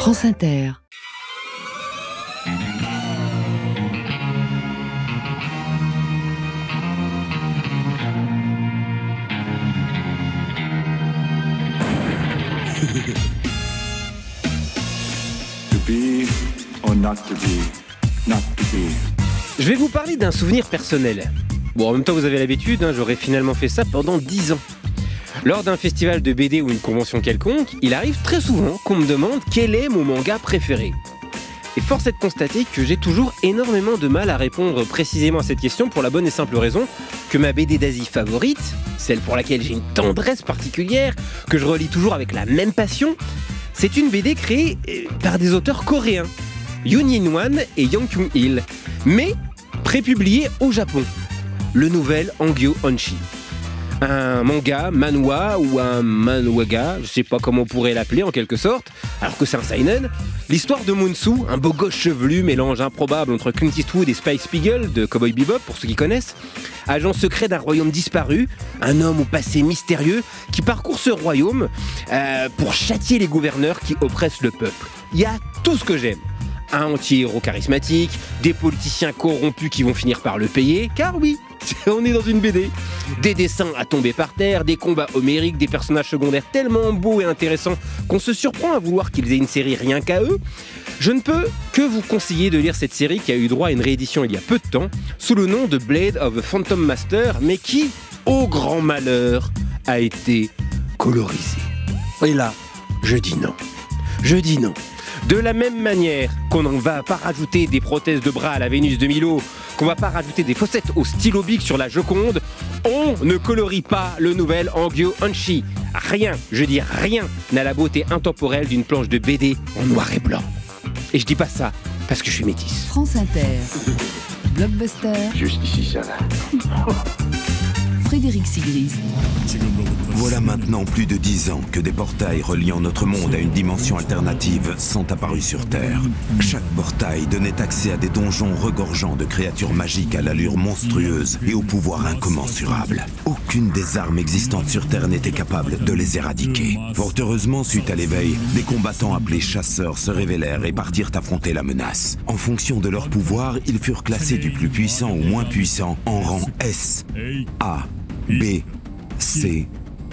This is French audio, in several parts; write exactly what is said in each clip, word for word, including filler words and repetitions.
France Inter. To be or not to be, not to be. Je vais vous parler d'un souvenir personnel. Bon, en même temps, vous avez l'habitude, hein, j'aurais finalement fait ça pendant dix ans. Lors d'un festival de B D ou une convention quelconque, il arrive très souvent qu'on me demande quel est mon manga préféré. Et force est de constater que j'ai toujours énormément de mal à répondre précisément à cette question pour la bonne et simple raison que ma B D d'Asie favorite, celle pour laquelle j'ai une tendresse particulière, que je relis toujours avec la même passion, c'est une B D créée par des auteurs coréens, Yoon In-wan et Yang Kyung-il, mais prépubliée au Japon, le nouvel Hangyo Onshi. Un manga, manhwa ou un manhwaga, je sais pas comment on pourrait l'appeler en quelque sorte, alors que c'est un seinen. L'histoire de Munsu, un beau gosse chevelu, mélange improbable entre Clint Eastwood et Spike Spiegel de Cowboy Bebop, pour ceux qui connaissent. Agent secret d'un royaume disparu, un homme au passé mystérieux qui parcourt ce royaume euh, pour châtier les gouverneurs qui oppressent le peuple. Il y a tout ce que j'aime. Un anti-héros charismatique, des politiciens corrompus qui vont finir par le payer, car oui, on est dans une B D. Des dessins à tomber par terre, des combats homériques, des personnages secondaires tellement beaux et intéressants qu'on se surprend à vouloir qu'ils aient une série rien qu'à eux. Je ne peux que vous conseiller de lire cette série qui a eu droit à une réédition il y a peu de temps, sous le nom de Blade of the Phantom Master, mais qui, au grand malheur, a été colorisée. Et là, je dis non. Je dis non. De la même manière qu'on ne va pas rajouter des prothèses de bras à la Vénus de Milo, qu'on va pas rajouter des fossettes au stylo bic sur la Joconde, on ne colorie pas le nouvel Hangyo Onshi. Rien, je dis rien, n'a la beauté intemporelle d'une planche de B D en noir et blanc. Et je dis pas ça parce que je suis métisse. France Inter. Blockbuster. Juste ici, ça va. Frédéric Sigrist. Voilà maintenant plus de dix ans que des portails reliant notre monde à une dimension alternative sont apparus sur Terre. Chaque portail donnait accès à des donjons regorgeants de créatures magiques à l'allure monstrueuse et au pouvoir incommensurable. Aucune des armes existantes sur Terre n'était capable de les éradiquer. Fort heureusement, suite à l'éveil, des combattants appelés chasseurs se révélèrent et partirent affronter la menace. En fonction de leur pouvoir, ils furent classés du plus puissant au moins puissant en rang S, A, B, C,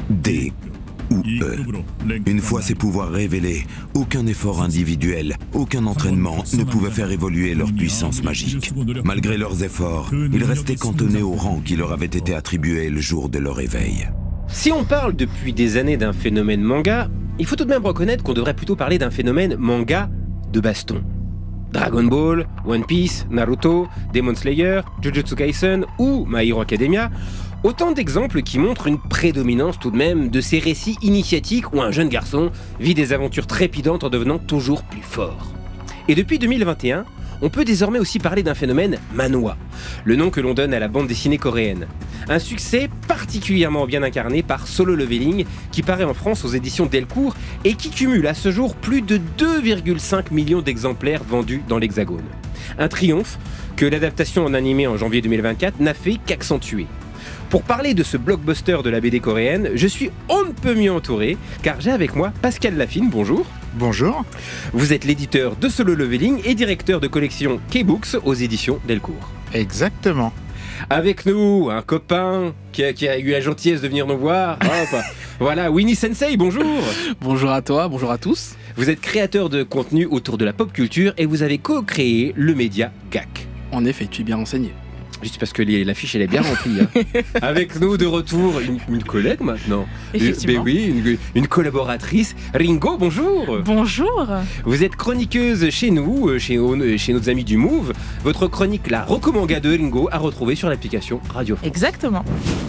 D ou E. Une fois ces pouvoirs révélés, aucun effort individuel, aucun entraînement ne pouvait faire évoluer leur puissance magique. Malgré leurs efforts, ils restaient cantonnés au rang qui leur avait été attribué le jour de leur éveil. Si on parle depuis des années d'un phénomène manga, il faut tout de même reconnaître qu'on devrait plutôt parler d'un phénomène manga de baston. Dragon Ball, One Piece, Naruto, Demon Slayer, Jujutsu Kaisen ou My Hero Academia, autant d'exemples qui montrent une prédominance tout de même de ces récits initiatiques où un jeune garçon vit des aventures trépidantes en devenant toujours plus fort. Et depuis deux mille vingt et un, on peut désormais aussi parler d'un phénomène manhwa, le nom que l'on donne à la bande dessinée coréenne. Un succès particulièrement bien incarné par Solo Leveling, qui paraît en France aux éditions Delcourt et qui cumule à ce jour plus de deux virgule cinq millions d'exemplaires vendus dans l'Hexagone. Un triomphe que l'adaptation en animé en janvier deux mille vingt-quatre n'a fait qu'accentuer. Pour parler de ce blockbuster de la B D coréenne, je suis on ne peut mieux entouré, car j'ai avec moi Pascal Lafine, bonjour. Bonjour. Vous êtes l'éditeur de Solo Leveling et directeur de collection K-Books aux éditions Delcourt. Exactement. Avec nous, un copain qui a, qui a eu la gentillesse de venir nous voir. Hop. Voilà, Winnie Sensei, bonjour. Bonjour à toi, bonjour à tous. Vous êtes créateur de contenu autour de la pop culture et vous avez co-créé le média G A C. En effet, tu es bien renseigné. Juste parce que les, l'affiche elle est bien remplie. Hein. Avec nous de retour une, une collègue maintenant. Effectivement. Ben oui, une, une collaboratrice. Ringo, bonjour. Bonjour. Vous êtes chroniqueuse chez nous, chez, chez nos amis du Move. Votre chronique La Recomanga de Ringo à retrouver sur l'application Radio France. Exactement.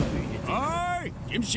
Hey, 김씨!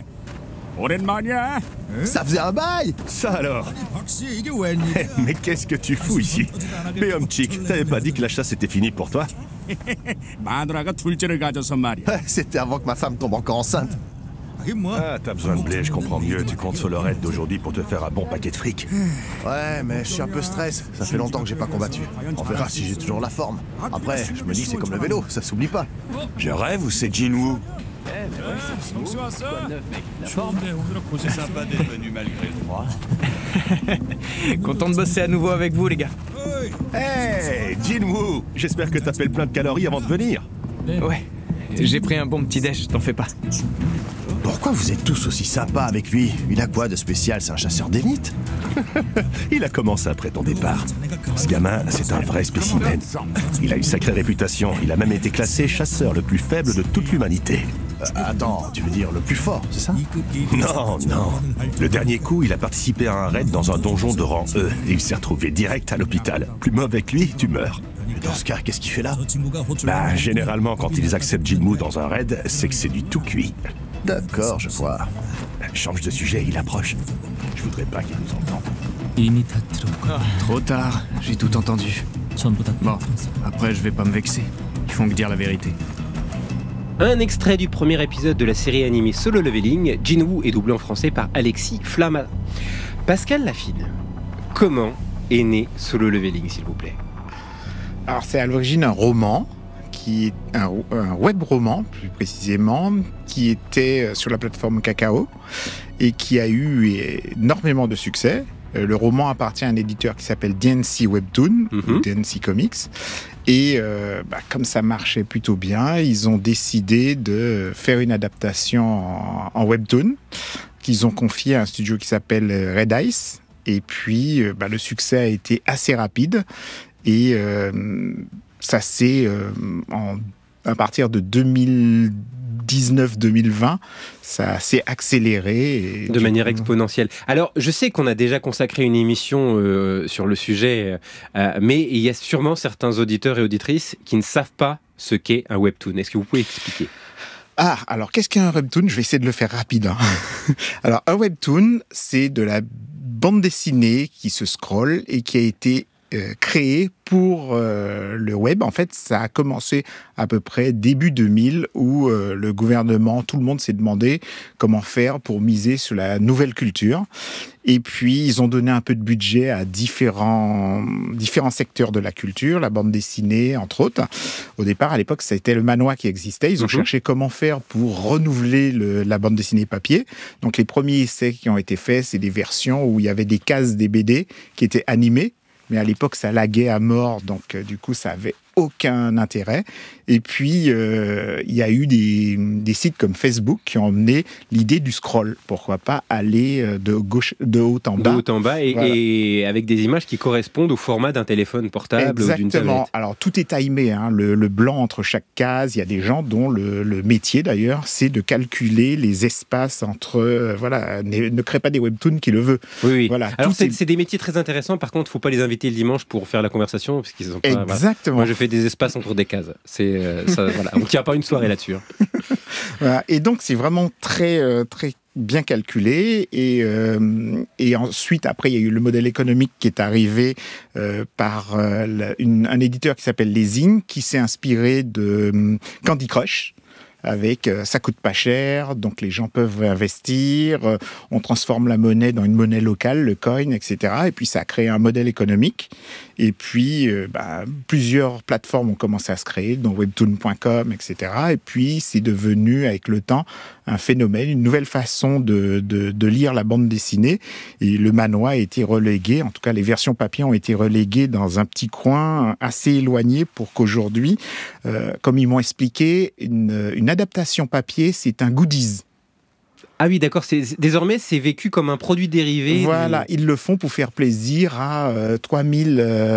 오랜만이야. Ça faisait un bail. Ça alors. 박씨, 이게 웬일? Mais qu'est-ce que tu fous ici? Péomchik, t'avais pas dit que la chasse était finie pour toi? 마누라가 둘째를 가져서 말이야. C'était avant que ma femme tombe encore enceinte. Ah, t'as besoin de blé, je comprends mieux. Tu comptes sur le raid d'aujourd'hui pour te faire un bon paquet de fric. Ouais, mais je suis un peu stress. Ça fait longtemps que j'ai pas combattu. On verra si j'ai toujours la forme. Après, je me dis c'est comme le vélo, ça s'oublie pas. Je rêve ou c'est Jinwoo? 성수 왔어? C'est sympa d'être venu malgré le froid. Content de bosser à nouveau avec vous, les gars. Hey, Jinwoo, j'espère que t'as fait le plein de calories avant de venir. Ouais, j'ai pris un bon petit déj, t'en fais pas. Pourquoi vous êtes tous aussi sympas avec lui? Il a quoi de spécial? C'est un chasseur d'élite? Il a commencé après ton départ. Ce gamin, c'est un vrai spécimen. Il a une sacrée réputation. Il a même été classé chasseur le plus faible de toute l'humanité. Euh, attends, tu veux dire le plus fort, c'est ça? Non, non. Le dernier coup, il a participé à un raid dans un donjon de rang E et il s'est retrouvé direct à l'hôpital. Plus mauvais que lui, tu meurs. Dans ce cas, qu'est-ce qu'il fait là? Bah, généralement, quand ils acceptent Jinwoo dans un raid, c'est que c'est du tout cuit. D'accord, je vois. Change de sujet, il approche. Je voudrais pas qu'il nous entende. Trop tard, j'ai tout entendu. Bon, après je vais pas me vexer. Ils font que dire la vérité. Un extrait du premier épisode de la série animée Solo Leveling, Jinwoo est doublé en français par Alexis Flamma. Pascal Lafine, comment est né Solo Leveling, s'il vous plaît? Alors c'est à l'origine un roman, qui est un, un web roman plus précisément, qui était sur la plateforme Kakao et qui a eu énormément de succès. Le roman appartient à un éditeur qui s'appelle D N C Webtoon, mm-hmm. ou D N C Comics. Et euh, bah, comme ça marchait plutôt bien, ils ont décidé de faire une adaptation en, en Webtoon, qu'ils ont confié à un studio qui s'appelle Red Ice. Et puis, euh, bah, le succès a été assez rapide. Et euh, ça s'est, euh, en, à partir de deux mille dix-neuf deux mille vingt, ça s'est accéléré. Et de manière coup... exponentielle. Alors, je sais qu'on a déjà consacré une émission euh, sur le sujet, euh, mais il y a sûrement certains auditeurs et auditrices qui ne savent pas ce qu'est un webtoon. Est-ce que vous pouvez expliquer ? Ah, alors qu'est-ce qu'un webtoon ? Je vais essayer de le faire rapide. Hein. Alors, un webtoon, c'est de la bande dessinée qui se scrolle et qui a été euh, créée pour euh, le web. En fait, ça a commencé à peu près début deux mille où euh, le gouvernement, tout le monde s'est demandé comment faire pour miser sur la nouvelle culture. Et puis, ils ont donné un peu de budget à différents, différents secteurs de la culture, la bande dessinée, entre autres. Au départ, à l'époque, c'était le manhwa qui existait. Ils ont mmh. cherché comment faire pour renouveler le, la bande dessinée papier. Donc, les premiers essais qui ont été faits, c'est des versions où il y avait des cases des B D qui étaient animées. Mais à l'époque, ça laguait à mort, donc euh, du coup, ça avait aucun intérêt. Et puis, euh, il y a eu des, des sites comme Facebook qui ont emmené l'idée du scroll. Pourquoi pas aller de, gauche, de haut en bas. De haut en bas et, voilà. et avec des images qui correspondent au format d'un téléphone portable Exactement. ou d'une tablette. Alors, tout est timé, hein. le, le blanc entre chaque case. Il y a des gens dont le, le métier, d'ailleurs, c'est de calculer les espaces entre... Euh, voilà, ne, ne crée pas des webtoons qui le veut. Oui, oui. Voilà, Alors, c'est, est... c'est des métiers très intéressants. Par contre, il ne faut pas les inviter le dimanche pour faire la conversation. Parce qu'ils sont pas, Exactement. Voilà. Moi, je fais des espaces entre des cases. C'est, euh, ça, voilà. On ne tient pas une soirée là-dessus. Hein. Voilà. Et donc, c'est vraiment très, euh, très bien calculé. Et, euh, et ensuite, après, il y a eu le modèle économique qui est arrivé euh, par euh, la, une, un éditeur qui s'appelle Lezing, qui s'est inspiré de euh, Candy Crush. Avec euh, ça coûte pas cher, donc les gens peuvent investir, euh, on transforme la monnaie dans une monnaie locale, le coin, et cetera. Et puis ça a créé un modèle économique. Et puis euh, bah, plusieurs plateformes ont commencé à se créer, dont webtoon point com, et cetera. Et puis c'est devenu avec le temps un phénomène, une nouvelle façon de, de, de lire la bande dessinée. Et le manhwa a été relégué, en tout cas les versions papier ont été reléguées dans un petit coin assez éloigné pour qu'aujourd'hui, euh, comme ils m'ont expliqué, une, une adaptation papier, c'est un goodies. Ah oui, d'accord. C'est, désormais, c'est vécu comme un produit dérivé. Voilà, de... ils le font pour faire plaisir à euh, trois mille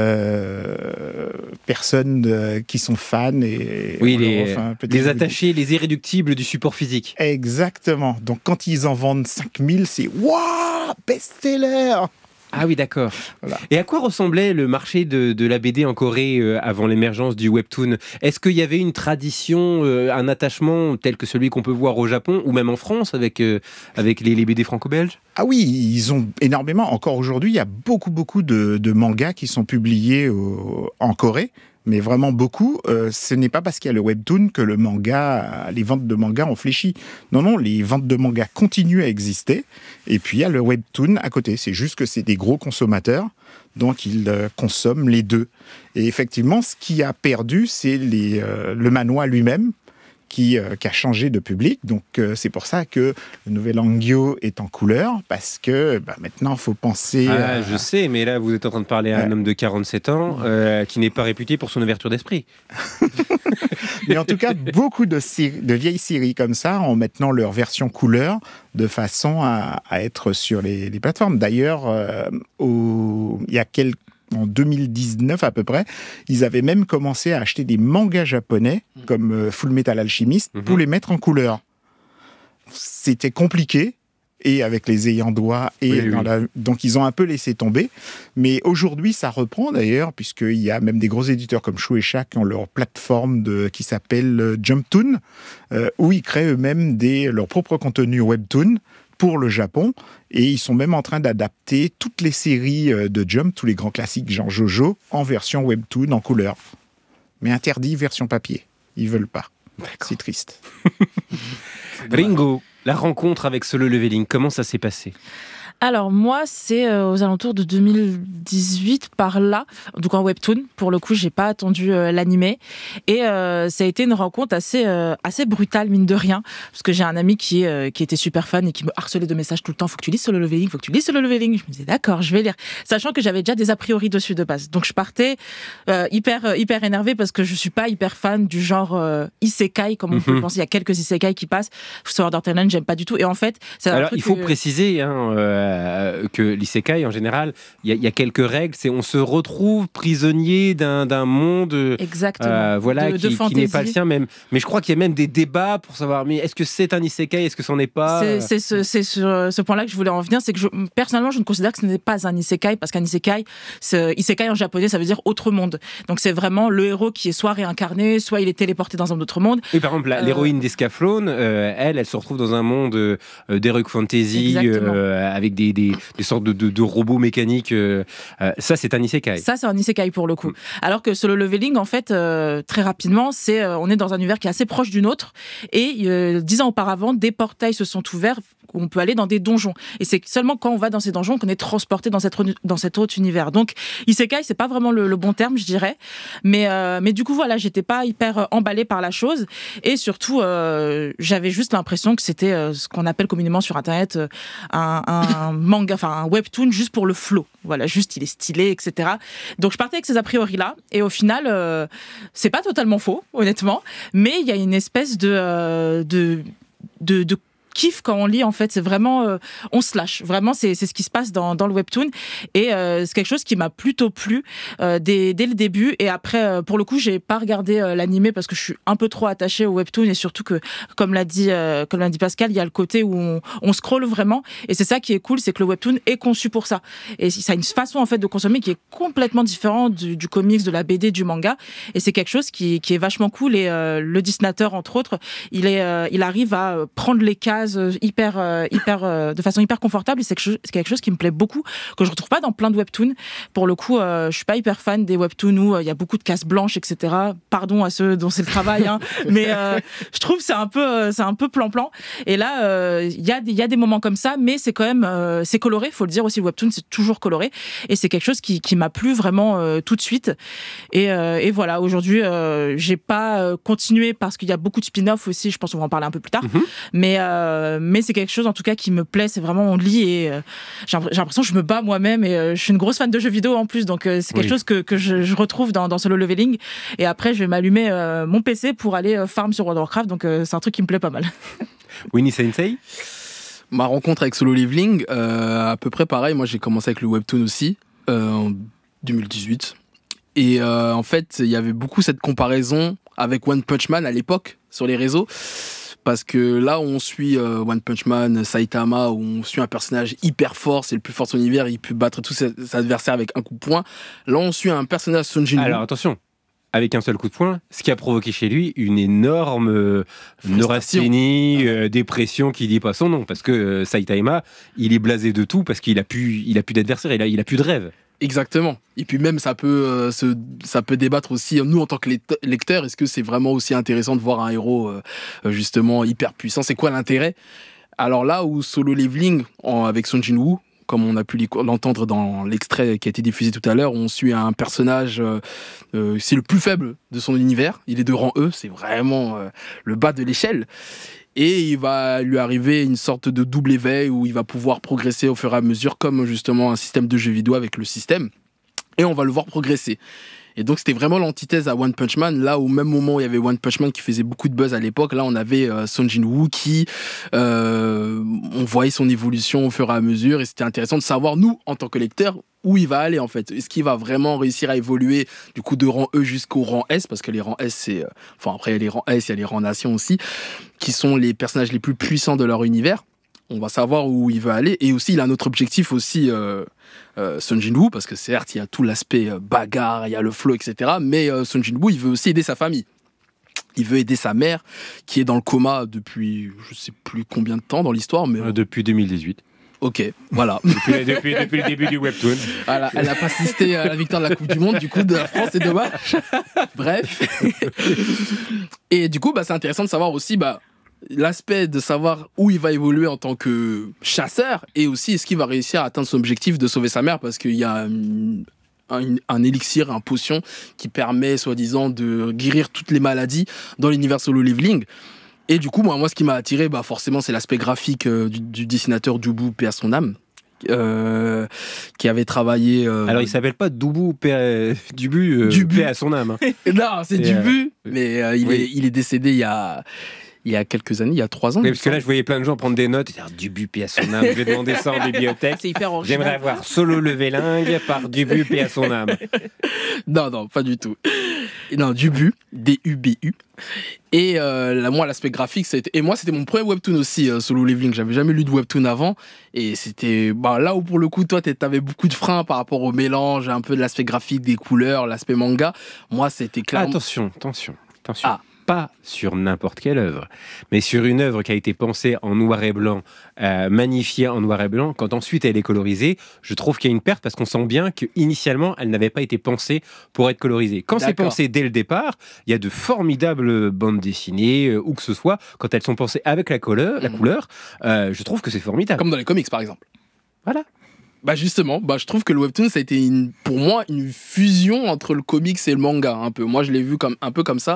euh, personnes euh, qui sont fans. Et oui, les, les attachés, les irréductibles du support physique. Exactement. Donc, quand ils en vendent cinq mille, c'est « Waouh, best-seller !» Ah oui, d'accord. Voilà. Et à quoi ressemblait le marché de, de la B D en Corée euh, avant l'émergence du webtoon ? Est-ce qu'il y avait une tradition, euh, un attachement tel que celui qu'on peut voir au Japon ou même en France avec, euh, avec les, les B D franco-belges ? Ah oui, ils ont énormément. Encore aujourd'hui, il y a beaucoup, beaucoup de, de mangas qui sont publiés au, en Corée. Mais vraiment beaucoup, euh, ce n'est pas parce qu'il y a le webtoon que le manga, les ventes de mangas ont fléchi. Non, non, les ventes de mangas continuent à exister. Et puis, il y a le webtoon à côté. C'est juste que c'est des gros consommateurs, donc ils euh, consomment les deux. Et effectivement, ce qui a perdu, c'est les, euh, le manhwa lui-même, qui, euh, qui a changé de public. Donc euh, c'est pour ça que le nouvel Hangyo est en couleur, parce que bah, maintenant il faut penser... Ah, euh, je sais, mais là vous êtes en train de parler à un Ouais. homme de quarante-sept ans euh, qui n'est pas réputé pour son ouverture d'esprit. Mais en tout cas, beaucoup de, séries- de vieilles séries comme ça ont maintenant leur version couleur de façon à, à être sur les, les plateformes. D'ailleurs, euh, au- il y a quelques en deux mille dix-neuf à peu près, ils avaient même commencé à acheter des mangas japonais comme euh, Full Metal Alchemist Mhm. pour les mettre en couleur. C'était compliqué. Et avec les ayants droit, et Oui, dans oui. la... donc ils ont un peu laissé tomber. Mais aujourd'hui, ça reprend d'ailleurs, puisqu'il y a même des gros éditeurs comme Shueisha qui ont leur plateforme de... qui s'appelle euh, Jumptoon, euh, où ils créent eux-mêmes des... leur propre contenu webtoon pour le Japon. Et ils sont même en train d'adapter toutes les séries euh, de Jump, tous les grands classiques genre Jojo, en version webtoon, en couleur. Mais interdit version papier. Ils veulent pas. C'est triste. Ringo, la rencontre avec Solo Leveling, comment ça s'est passé ? Alors moi, c'est euh, aux alentours de deux mille dix-huit, par là, donc en webtoon. Pour le coup, j'ai pas attendu euh, l'animé. Et euh, ça a été une rencontre assez, euh, assez brutale, mine de rien. Parce que j'ai un ami qui, euh, qui était super fan et qui me harcelait de messages tout le temps. Faut que tu lises Solo Leveling, faut que tu lises Solo Leveling. Je me disais, d'accord, je vais lire. Sachant que j'avais déjà des a priori dessus de base. Donc je partais euh, hyper, euh, hyper énervée parce que je suis pas hyper fan du genre euh, isekai, comme on peut Mhm. le penser. Il y a quelques isekai qui passent. Sword Art Online, j'aime pas du tout. Et en fait, c'est un Alors, truc il faut que- préciser hein, euh, que l'isekai, en général, il y, a- il y a quelques règles. C'est on se retrouve prisonnier d'un d'un monde euh, Exactement. voilà, De- qui, de qui n'est pas le fantaisie. sien même. Mais je crois qu'il y a même des débats pour savoir mais est-ce que c'est un isekai, est-ce que c'en est pas C'est c'est ce, c'est sur ce point-là que je voulais en venir, c'est que je, personnellement, je ne considère que ce n'est pas un isekai, parce qu'un isekai, c'est- isekai en japonais, ça veut dire autre monde. Donc c'est vraiment le héros qui est soit réincarné, soit il est téléporté dans un autre monde. Oui, par exemple, la- Euh, l'héroïne d'Escaflowne, euh, elle, elle se retrouve dans un monde euh, d'heroic fantasy Exactement. euh, avec des, des, des sortes de, de, de robots mécaniques. euh, euh, ça, c'est un isekai. Ça, c'est un isekai pour le coup. Alors que Solo Leveling, en fait, euh, très rapidement, c'est, euh, on est dans un univers qui est assez proche du nôtre. Et euh, dix ans auparavant, des portails se sont ouverts où on peut aller dans des donjons. Et c'est seulement quand on va dans ces donjons qu'on est transporté dans, cette, dans cet autre univers. Donc, isekai, c'est pas vraiment le, le bon terme, je dirais. Mais, euh, mais du coup, voilà, j'étais pas hyper emballée par la chose. Et surtout, euh, j'avais juste l'impression que c'était euh, ce qu'on appelle communément sur Internet euh, un, un manga, enfin un webtoon juste pour le flow. Voilà, juste il est stylé, et cetera. Donc je partais avec ces a priori-là. Et au final, euh, c'est pas totalement faux, honnêtement. Mais il y a une espèce de... euh, de, de, de kiff quand on lit, en fait, c'est vraiment euh, on se lâche, vraiment c'est, c'est ce qui se passe dans, dans le webtoon et euh, c'est quelque chose qui m'a plutôt plu euh, dès, dès le début. Et après euh, pour le coup j'ai pas regardé euh, l'animé parce que je suis un peu trop attachée au webtoon et surtout que comme l'a dit, euh, comme l'a dit Pascal, il y a le côté où on, on scrolle vraiment et c'est ça qui est cool, c'est que le webtoon est conçu pour ça et ça a une façon en fait de consommer qui est complètement différente du, du comics, de la B D, du manga et c'est quelque chose qui, qui est vachement cool et euh, le dessinateur entre autres il, est, euh, il arrive à prendre les cases hyper, euh, hyper, euh, de façon hyper confortable et c'est quelque, chose, c'est quelque chose qui me plaît beaucoup, que je retrouve pas dans plein de webtoons. Pour le coup, euh, je suis pas hyper fan des webtoons où il euh, y a beaucoup de cases blanches, et cetera. Pardon à ceux dont c'est le travail, hein, mais euh, je trouve que c'est un peu, euh, c'est un peu plan-plan. Et là, il euh, y a des, il y a des moments comme ça, mais c'est quand même, euh, c'est coloré. Faut le dire aussi, le webtoon c'est toujours coloré et c'est quelque chose qui, qui m'a plu vraiment euh, tout de suite. Et, euh, et voilà, aujourd'hui, euh, j'ai pas euh, continué parce qu'il y a beaucoup de spin-off aussi. Je pense qu'on va en parler un peu plus tard, mm-hmm. mais euh, mais c'est quelque chose en tout cas qui me plaît, c'est vraiment on lit et euh, j'ai l'impression que je me bats moi-même et euh, je suis une grosse fan de jeux vidéo en plus, donc euh, c'est quelque oui. chose que, que je, je retrouve dans, dans Solo Leveling et après je vais m'allumer euh, mon P C pour aller euh, farm sur World of Warcraft, donc euh, c'est un truc qui me plaît pas mal. Winnie Sensei, ma rencontre avec Solo Leveling, euh, à peu près pareil, moi j'ai commencé avec le webtoon aussi euh, en deux mille dix-huit et euh, en fait il y avait beaucoup cette comparaison avec One Punch Man à l'époque sur les réseaux. Parce que là où on suit euh, One Punch Man, Saitama, où on suit un personnage hyper fort, c'est le plus fort de son univers, il peut battre tous ses, ses adversaires avec un coup de poing. Là on suit un personnage Son Jinwoo. Alors attention, avec un seul coup de poing, ce qui a provoqué chez lui une énorme euh, neurasthénie, euh, dépression qui dit pas son nom. Parce que euh, Saitama, il est blasé de tout parce qu'il a plus, il a plus d'adversaire, il a, il a plus de rêve. Exactement. Et puis même, ça peut, euh, se, ça peut débattre aussi, nous en tant que lecteurs, est-ce que c'est vraiment aussi intéressant de voir un héros euh, justement hyper puissant ? C'est quoi l'intérêt ? Alors là où Solo Leveling, en, avec Son Jinwoo, comme on a pu l'entendre dans l'extrait qui a été diffusé tout à l'heure, on suit un personnage, euh, euh, c'est le plus faible de son univers, il est de rang E, c'est vraiment euh, le bas de l'échelle. Et il va lui arriver une sorte de double éveil où il va pouvoir progresser au fur et à mesure, comme justement un système de jeu vidéo avec le système. Et on va le voir progresser. Et donc c'était vraiment l'antithèse à One Punch Man, là au même moment où il y avait One Punch Man qui faisait beaucoup de buzz à l'époque, là on avait euh, Sung Jin-woo qui, euh, on voyait son évolution au fur et à mesure, et c'était intéressant de savoir, nous, en tant que lecteurs, où il va aller en fait. Est-ce qu'il va vraiment réussir à évoluer du coup de rang E jusqu'au rang S, parce que les rangs S, c'est... Euh, enfin après il y a les rangs S, il y a les rangs Nation aussi, qui sont les personnages les plus puissants de leur univers. On va savoir où il veut aller, et aussi il a un autre objectif aussi, euh, euh, Sung Jin-woo, parce que certes il y a tout l'aspect euh, bagarre, il y a le flow, et cetera. Mais euh, Sung Jin-woo il veut aussi aider sa famille. Il veut aider sa mère qui est dans le coma depuis je sais plus combien de temps dans l'histoire, mais euh, depuis deux mille dix-huit. Ok, voilà. depuis, depuis, depuis le début du webtoon. Voilà, elle n'a pas assisté à la victoire de la Coupe du Monde, du coup, de la France, c'est dommage. Bref. Et du coup, bah, c'est intéressant de savoir aussi bah, l'aspect de savoir où il va évoluer en tant que chasseur, et aussi est-ce qu'il va réussir à atteindre son objectif de sauver sa mère, parce qu'il y a un, un, un élixir, un potion qui permet, soi-disant, de guérir toutes les maladies dans l'univers Solo Leveling. Et du coup, moi, moi ce qui m'a attiré, bah, forcément, c'est l'aspect graphique euh, du, du dessinateur Dubu, paix à son âme, euh, qui avait travaillé... Euh... Alors, il s'appelle pas Dubu, paix à... Dubu, euh, Dubu, paix à son âme. Hein. Non, c'est Et Dubu, euh... mais euh, il, oui. est, il est décédé il y a... Il y a quelques années, il y a trois ans. Oui, parce que là, je voyais plein de gens prendre des notes et dire Dubu, paix à son âme. Je vais demander ça en bibliothèque. C'est hyper original. J'aimerais avoir Solo Leveling par Dubu, paix à son âme. Non, non, pas du tout. Non, Dubu, D U B U. Et euh, là, moi, l'aspect graphique, ça a été... et moi, c'était mon premier webtoon aussi, euh, Solo Leveling. J'avais jamais lu de webtoon avant. Et c'était bah, là où, pour le coup, toi, t'avais beaucoup de freins par rapport au mélange, un peu de l'aspect graphique, des couleurs, l'aspect manga. Moi, c'était clairement. Attention, attention, attention. Ah. Pas sur n'importe quelle œuvre, mais sur une œuvre qui a été pensée en noir et blanc, euh, magnifiée en noir et blanc, quand ensuite elle est colorisée, je trouve qu'il y a une perte parce qu'on sent bien qu'initialement, elle n'avait pas été pensée pour être colorisée. Quand D'accord. c'est pensé dès le départ, il y a de formidables bandes dessinées, euh, ou que ce soit, quand elles sont pensées avec la couleur, mmh. la couleur euh, je trouve que c'est formidable. Comme dans les comics, par exemple. Voilà. Bah justement, bah je trouve que le webtoon ça a été une, pour moi une fusion entre le comics et le manga un peu. Moi je l'ai vu comme un peu comme ça.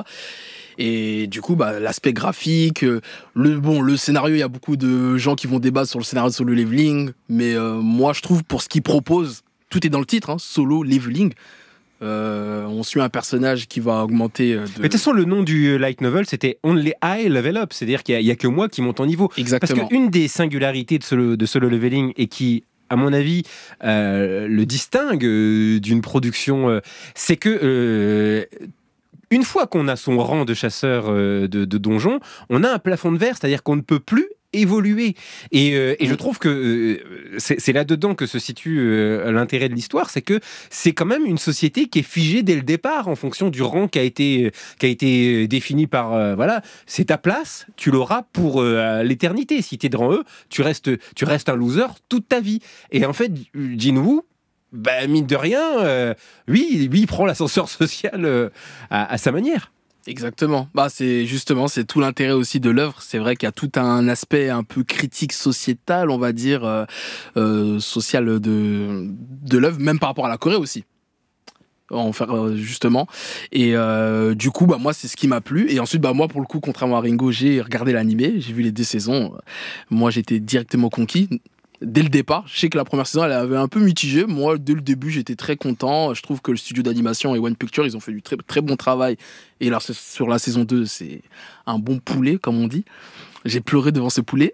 Et du coup, bah, l'aspect graphique, le, bon, le scénario, il y a beaucoup de gens qui vont débattre sur le scénario de Solo Leveling, mais euh, moi, je trouve, pour ce qu'il propose, tout est dans le titre, hein, Solo Leveling. Euh, on suit un personnage qui va augmenter... De... Mais de toute façon, le nom du light novel, c'était Only I Level Up, c'est-à-dire qu'il n'y a, a que moi qui monte en niveau. Exactement. Parce qu'une des singularités de Solo, de Solo Leveling, et qui... à mon avis, euh, le distingue euh, d'une production, euh, c'est que euh, une fois qu'on a son rang de chasseur euh, de, de donjons, on a un plafond de verre, c'est-à-dire qu'on ne peut plus évoluer. Et, euh, et je trouve que euh, c'est, c'est là-dedans que se situe euh, l'intérêt de l'histoire, c'est que c'est quand même une société qui est figée dès le départ en fonction du rang qui a été, qui a été défini par... Euh, voilà, c'est ta place, tu l'auras pour euh, l'éternité. Si t'es de rang E, tu restes, tu restes un loser toute ta vie. Et en fait, Jin-woo, bah, mine de rien, euh, lui, lui, il prend l'ascenseur social euh, à, à sa manière. Exactement. Bah, c'est justement, c'est tout l'intérêt aussi de l'œuvre. C'est vrai qu'il y a tout un aspect un peu critique sociétal, on va dire, euh, euh, social de, de l'œuvre, même par rapport à la Corée aussi. En faire, euh, justement. Et euh, du coup, bah, moi, c'est ce qui m'a plu. Et ensuite, bah, moi, pour le coup, contrairement à Ringo, j'ai regardé l'animé, j'ai vu les deux saisons. Moi, j'étais directement conquis. Dès le départ, je sais que la première saison, elle avait un peu mitigé. Moi, dès le début, j'étais très content. Je trouve que le studio d'animation et One Picture, ils ont fait du très, très bon travail. Et là, sur la saison deux, c'est un bon poulet, comme on dit. J'ai pleuré devant ce poulet.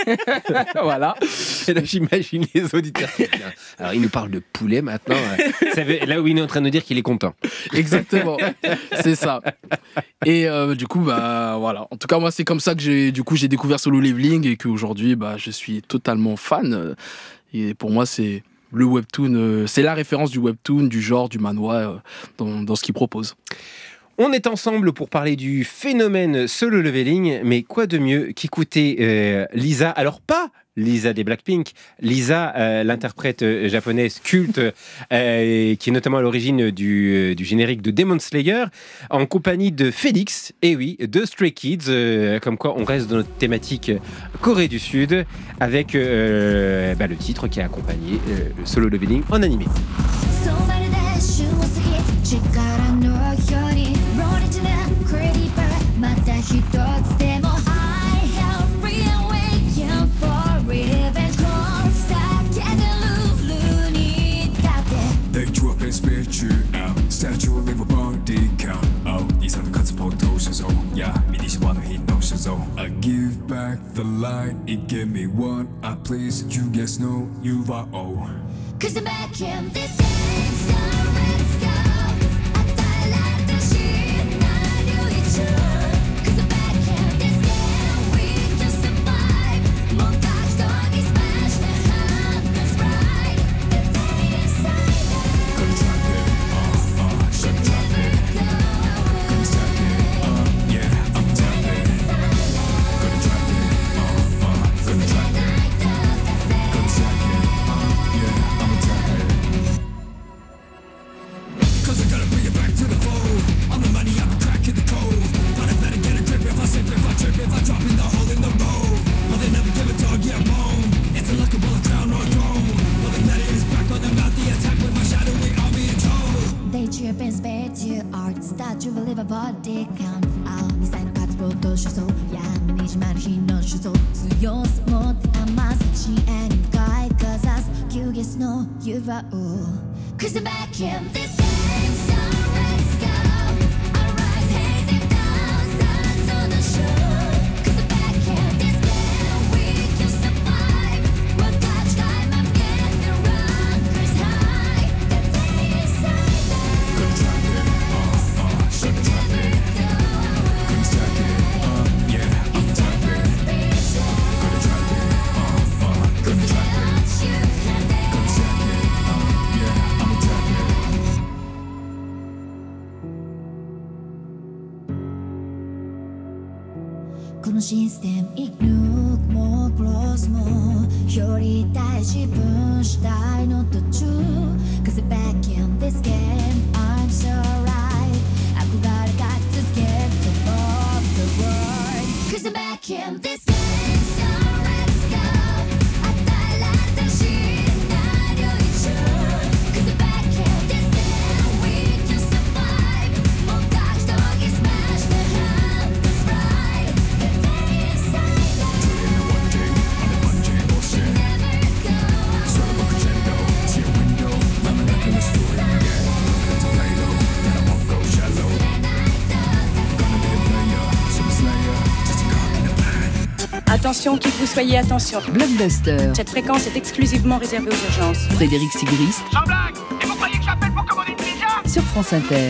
Voilà. Et là, j'imagine les auditeurs. Alors, il nous parle de poulet maintenant. Ça veut, là où il est en train de nous dire qu'il est content. Exactement. C'est ça. Et euh, du coup, bah voilà. En tout cas, moi, c'est comme ça que j'ai, du coup, j'ai découvert Solo Leveling et qu'aujourd'hui, bah, je suis totalement fan. Et pour moi, c'est le webtoon. Euh, c'est la référence du webtoon, du genre, du manhwa euh, dans, dans ce qu'il propose. On est ensemble pour parler du phénomène Solo Leveling, mais quoi de mieux qu'écouter euh, Lisa, alors pas Lisa des Blackpink. Lisa, euh, l'interprète euh, japonaise culte, euh, qui est notamment à l'origine du, euh, du générique de Demon Slayer, en compagnie de Félix, et oui, de Stray Kids, euh, comme quoi on reste dans notre thématique Corée du Sud, avec euh, bah, le titre qui a accompagné euh, le Solo Leveling en animé. Spit you out. Statue will leave a body count. Oh, these are the cuts for toshes. Oh, yeah, me this one hit no shows. Oh, I give back the light. It gave me what I please. You guys know you are all. Cause I'm back in this game, so let's go. I die like the shit, I do it too. Cause I'm back in this game, we can survive. Montage dog is smashed, the hunger's right. The day inside. Cause I'm back in this game, so let's go. I rise, hazy thousands on the shore. Cause I'm back in this game, we can survive. We'll catch time, I'm getting the rockers high. The day inside there. Gonna drop it, uh, uh, gonna drop it. Gonna stack it, uh, yeah, I'm top it. Gonna drop it, uh, uh, gonna drop it. Gonna stack it, uh, yeah. このシステム生き抜くもクロスもより大自分次第の途中 Cause I'm back in this game I'm so right 憧れが続ける Above the world Cause I'm back in this game So let's go 与えられたシナリオに中 Cause I'm back in this game We can survive もう勝ちとぎ Smash the hunters right The day inside there Doing the one day on the bungee bullshit Never go Sort of a crescendo See a window I'm not gonna story again Let's play low Then I won't go shallow Gonna be a player Super slayer Just a cock in the pan Attention, qui que vous soyez, attention. Blockbuster. Cette fréquence est exclusivement réservée aux urgences. Frédéric Sigrist. Sans blague. Et vous croyez que j'appelle pour commander une pizza? Sur France Inter.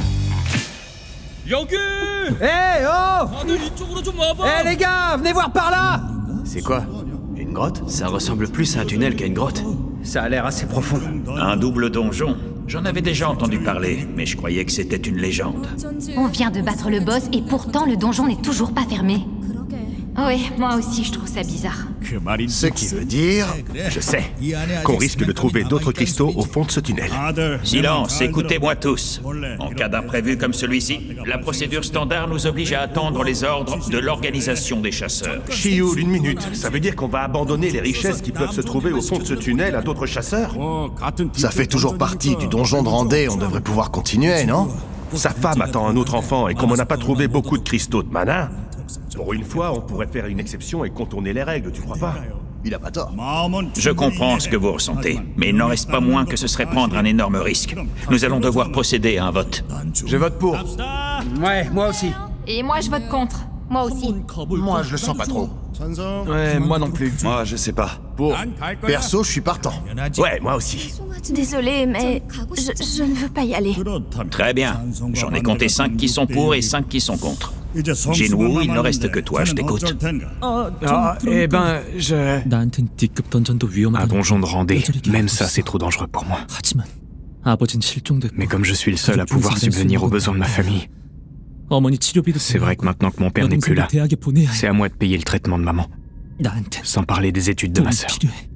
Yogi. Eh oh Eh les gars, venez voir par là. C'est quoi? Une grotte? Ça ressemble plus à un tunnel qu'à une grotte. Ça a l'air assez profond. Un double donjon. J'en avais déjà entendu parler, mais je croyais que c'était une légende. On vient de battre le boss et pourtant le donjon n'est toujours pas fermé. Oui, moi aussi je trouve ça bizarre. Ce qui veut dire... Je sais, qu'on risque de trouver d'autres cristaux au fond de ce tunnel. Silence, écoutez-moi tous. En cas d'imprévu comme celui-ci, la procédure standard nous oblige à attendre les ordres de l'organisation des chasseurs. Chioul, une minute. Ça veut dire qu'on va abandonner les richesses qui peuvent se trouver au fond de ce tunnel à d'autres chasseurs? Ça fait toujours partie du donjon de Randé, on devrait pouvoir continuer, non? Sa femme attend un autre enfant et comme on n'a pas trouvé beaucoup de cristaux de mana, pour une fois, on pourrait faire une exception et contourner les règles, tu crois pas? Il a pas tort. Je comprends ce que vous ressentez, mais il n'en reste pas moins que ce serait prendre un énorme risque. Nous allons devoir procéder à un vote. Je vote pour. Ouais, moi aussi. Et moi je vote contre. Moi aussi. Moi, je le sens pas trop. Ouais, moi non plus. Moi, je sais pas. Pour. Perso, je suis partant. Ouais, moi aussi. Désolée, mais je, je ne veux pas y aller. Très bien. J'en ai compté cinq qui sont pour et cinq qui sont contre. Jinwoo, il ne reste que toi, je t'écoute. Ah, eh ben, je... Un donjon de Randé, même ça c'est trop dangereux pour moi. Mais comme je suis le seul à pouvoir subvenir aux besoins de ma famille, c'est vrai que maintenant que mon père n'est plus là, c'est à moi de payer le traitement de maman. Sans parler des études de ma sœur.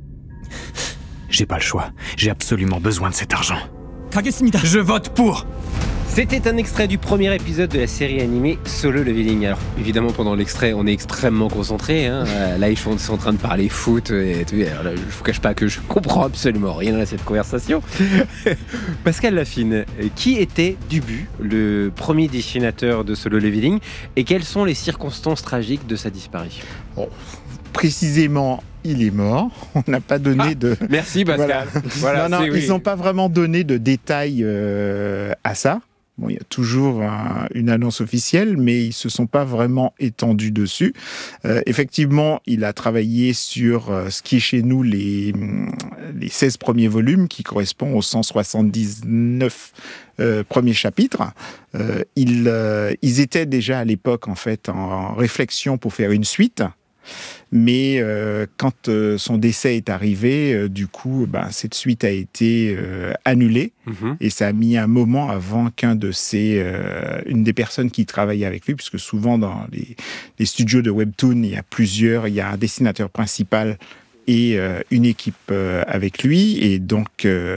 J'ai pas le choix. J'ai absolument besoin de cet argent. Je vote pour. C'était un extrait du premier épisode de la série animée Solo Leveling. Alors évidemment pendant l'extrait on est extrêmement concentré, hein. Euh, là ils sont, sont en train de parler foot et tout. Alors, là, je vous cache pas que je comprends absolument rien à cette conversation. Pascal Lafine, qui était Dubu, le premier dessinateur de Solo Leveling, et quelles sont les circonstances tragiques de sa disparition? Bon, précisément, il est mort. On n'a pas donné ah, de... Merci Pascal. Voilà. non, non, ils n'ont oui. pas vraiment donné de détails euh, à ça. Bon, il y a toujours un, une annonce officielle, mais ils ne se sont pas vraiment étendus dessus. Euh, effectivement, il a travaillé sur euh, ce qui est chez nous les, les seize premiers volumes, qui correspondent aux cent soixante-dix-neuf euh, premiers chapitres. Euh, ils, euh, ils étaient déjà à l'époque en fait, en réflexion pour faire une suite. Mais euh, quand euh, son décès est arrivé, euh, du coup, ben, cette suite a été euh, annulée. Mmh. Et ça a mis un moment avant qu'un de ses, euh, une des personnes qui travaillait avec lui, puisque souvent dans les, les studios de Webtoon, il y a plusieurs, il y a un dessinateur principal et euh, une équipe euh, avec lui. Et donc, euh,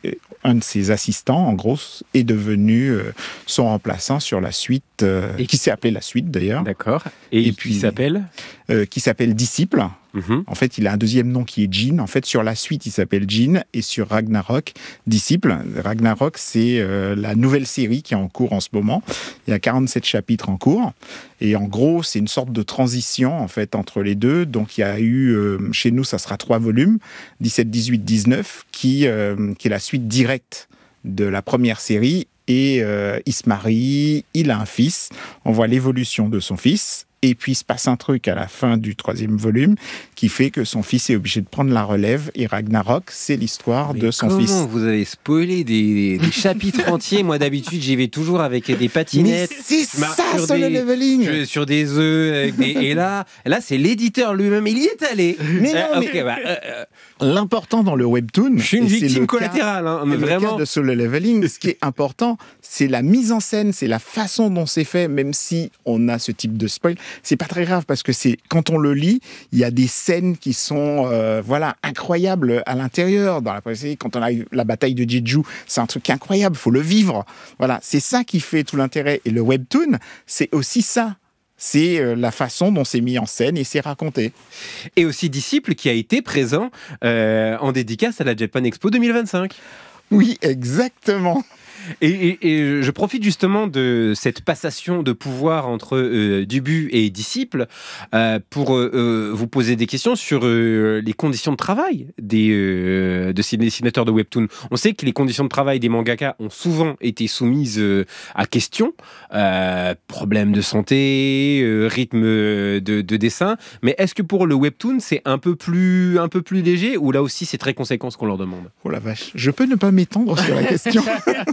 un de ses assistants, en gros, est devenu euh, son remplaçant sur la suite, euh, et qui s'est appelée la suite d'ailleurs. D'accord. Et, et puis, qui s'appelle euh, Qui s'appelle Disciple. Mm-hmm. En fait, il a un deuxième nom qui est Jin. En fait, sur la suite, il s'appelle Jin, et sur Ragnarok, Disciple. Ragnarok, c'est euh, la nouvelle série qui est en cours en ce moment. Il y a quarante-sept chapitres en cours. Et en gros, c'est une sorte de transition en fait entre les deux. Donc, il y a eu, euh, chez nous, ça sera trois volumes, dix-sept, dix-huit, dix-neuf, qui, euh, qui est la suite directe de la première série. Et euh, il se marie, il a un fils. On voit l'évolution de son fils. Et puis, il se passe un truc à la fin du troisième volume qui fait que son fils est obligé de prendre la relève. Et Ragnarok, c'est l'histoire Mais de son comment fils. Vous avez spoilé des, des chapitres entiers. Moi, d'habitude, j'y vais toujours avec des patinettes. Mais c'est ça, sur le leveling je, Sur des œufs. Avec des, et là, là, c'est l'éditeur lui-même. Il y est allé. Mais non, euh, mais okay, bah, euh, l'important dans le webtoon... Je suis une victime collatérale. Hein, mais le vraiment. cas de Solo Leveling, ce qui est important, c'est la mise en scène, c'est la façon dont c'est fait, même si on a ce type de spoil. C'est pas très grave parce que c'est quand on le lit, il y a des scènes qui sont euh, voilà incroyables à l'intérieur. Dans la série, quand on a eu la bataille de Jeju, c'est un truc incroyable, faut le vivre. Voilà, c'est ça qui fait tout l'intérêt. Et le webtoon, c'est aussi ça. C'est euh, la façon dont c'est mis en scène et c'est raconté. Et aussi Disciple qui a été présent euh, en dédicace à la Japan Expo deux mille vingt-cinq. Oui, exactement. Et, et, et je profite justement de cette passation de pouvoir entre euh, Dubu et Disciple euh, pour euh, vous poser des questions sur euh, les conditions de travail des, euh, de ces dessinateurs de webtoon. On sait que les conditions de travail des mangaka ont souvent été soumises euh, à question, euh, problèmes de santé, euh, rythme de, de dessin. Mais est-ce que pour le webtoon c'est un peu plus un peu plus léger ou là aussi c'est très conséquent ce qu'on leur demande? Oh la vache, je peux ne pas m'étendre sur la question.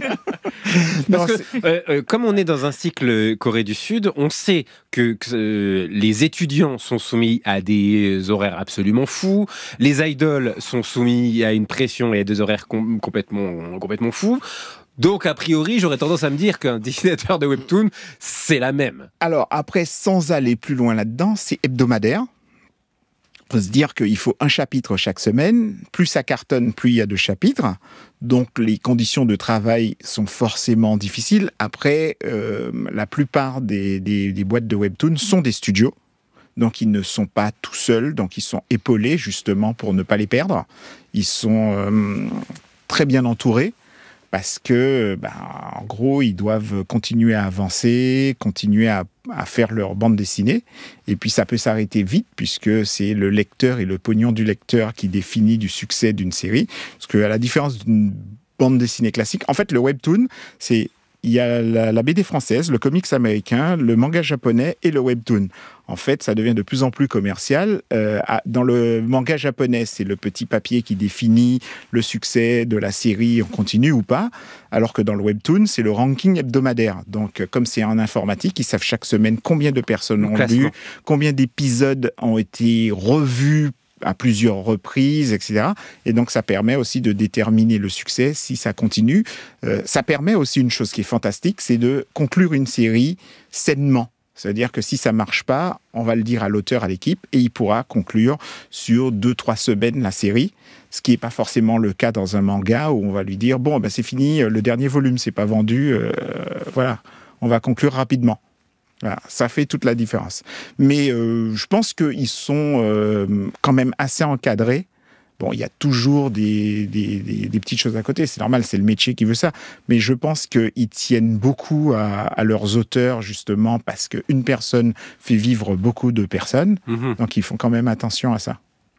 Parce que, euh, euh, comme on est dans un cycle Corée du Sud, on sait que, que euh, les étudiants sont soumis à des horaires absolument fous, les idoles sont soumis à une pression et à des horaires com- complètement, complètement fous. Donc, a priori, j'aurais tendance à me dire qu'un dessinateur de webtoon, c'est la même. Alors, après, sans aller plus loin là-dedans, c'est hebdomadaire. Il faut se dire qu'il faut un chapitre chaque semaine. Plus ça cartonne, plus il y a de chapitres. Donc, les conditions de travail sont forcément difficiles. Après, euh, la plupart des, des, des boîtes de webtoon sont des studios. Donc, ils ne sont pas tout seuls. Donc, ils sont épaulés, justement, pour ne pas les perdre. Ils sont euh, très bien entourés. Parce que, ben, en gros, ils doivent continuer à avancer, continuer à, à faire leur bande dessinée. Et puis, ça peut s'arrêter vite, puisque c'est le lecteur et le pognon du lecteur qui définit du succès d'une série. Parce qu'à la différence d'une bande dessinée classique, en fait, le webtoon, c'est... Il y a la, la B D française, le comics américain, le manga japonais et le webtoon. En fait, ça devient de plus en plus commercial. Euh, dans le manga japonais, c'est le petit papier qui définit le succès de la série, on continue ou pas. Alors que dans le webtoon, c'est le ranking hebdomadaire. Donc, comme c'est en informatique, ils savent chaque semaine combien de personnes ont lu, combien d'épisodes ont été revus à plusieurs reprises, et cetera. Et donc, ça permet aussi de déterminer le succès si ça continue. Euh, ça permet aussi une chose qui est fantastique, c'est de conclure une série sainement. C'est-à-dire que si ça marche pas, on va le dire à l'auteur, à l'équipe, et il pourra conclure sur deux, trois semaines la série, ce qui n'est pas forcément le cas dans un manga où on va lui dire « Bon, ben c'est fini, le dernier volume, c'est pas vendu, euh, voilà, on va conclure rapidement ». Voilà, ça fait toute la différence. Mais euh, je pense qu'ils sont euh, quand même assez encadrés. Bon, il y a toujours des, des, des, des petites choses à côté, c'est normal, c'est le métier qui veut ça. Mais je pense qu'ils tiennent beaucoup à, à leurs auteurs, justement, parce qu'une personne fait vivre beaucoup de personnes. Mmh. Donc, ils font quand même attention à ça.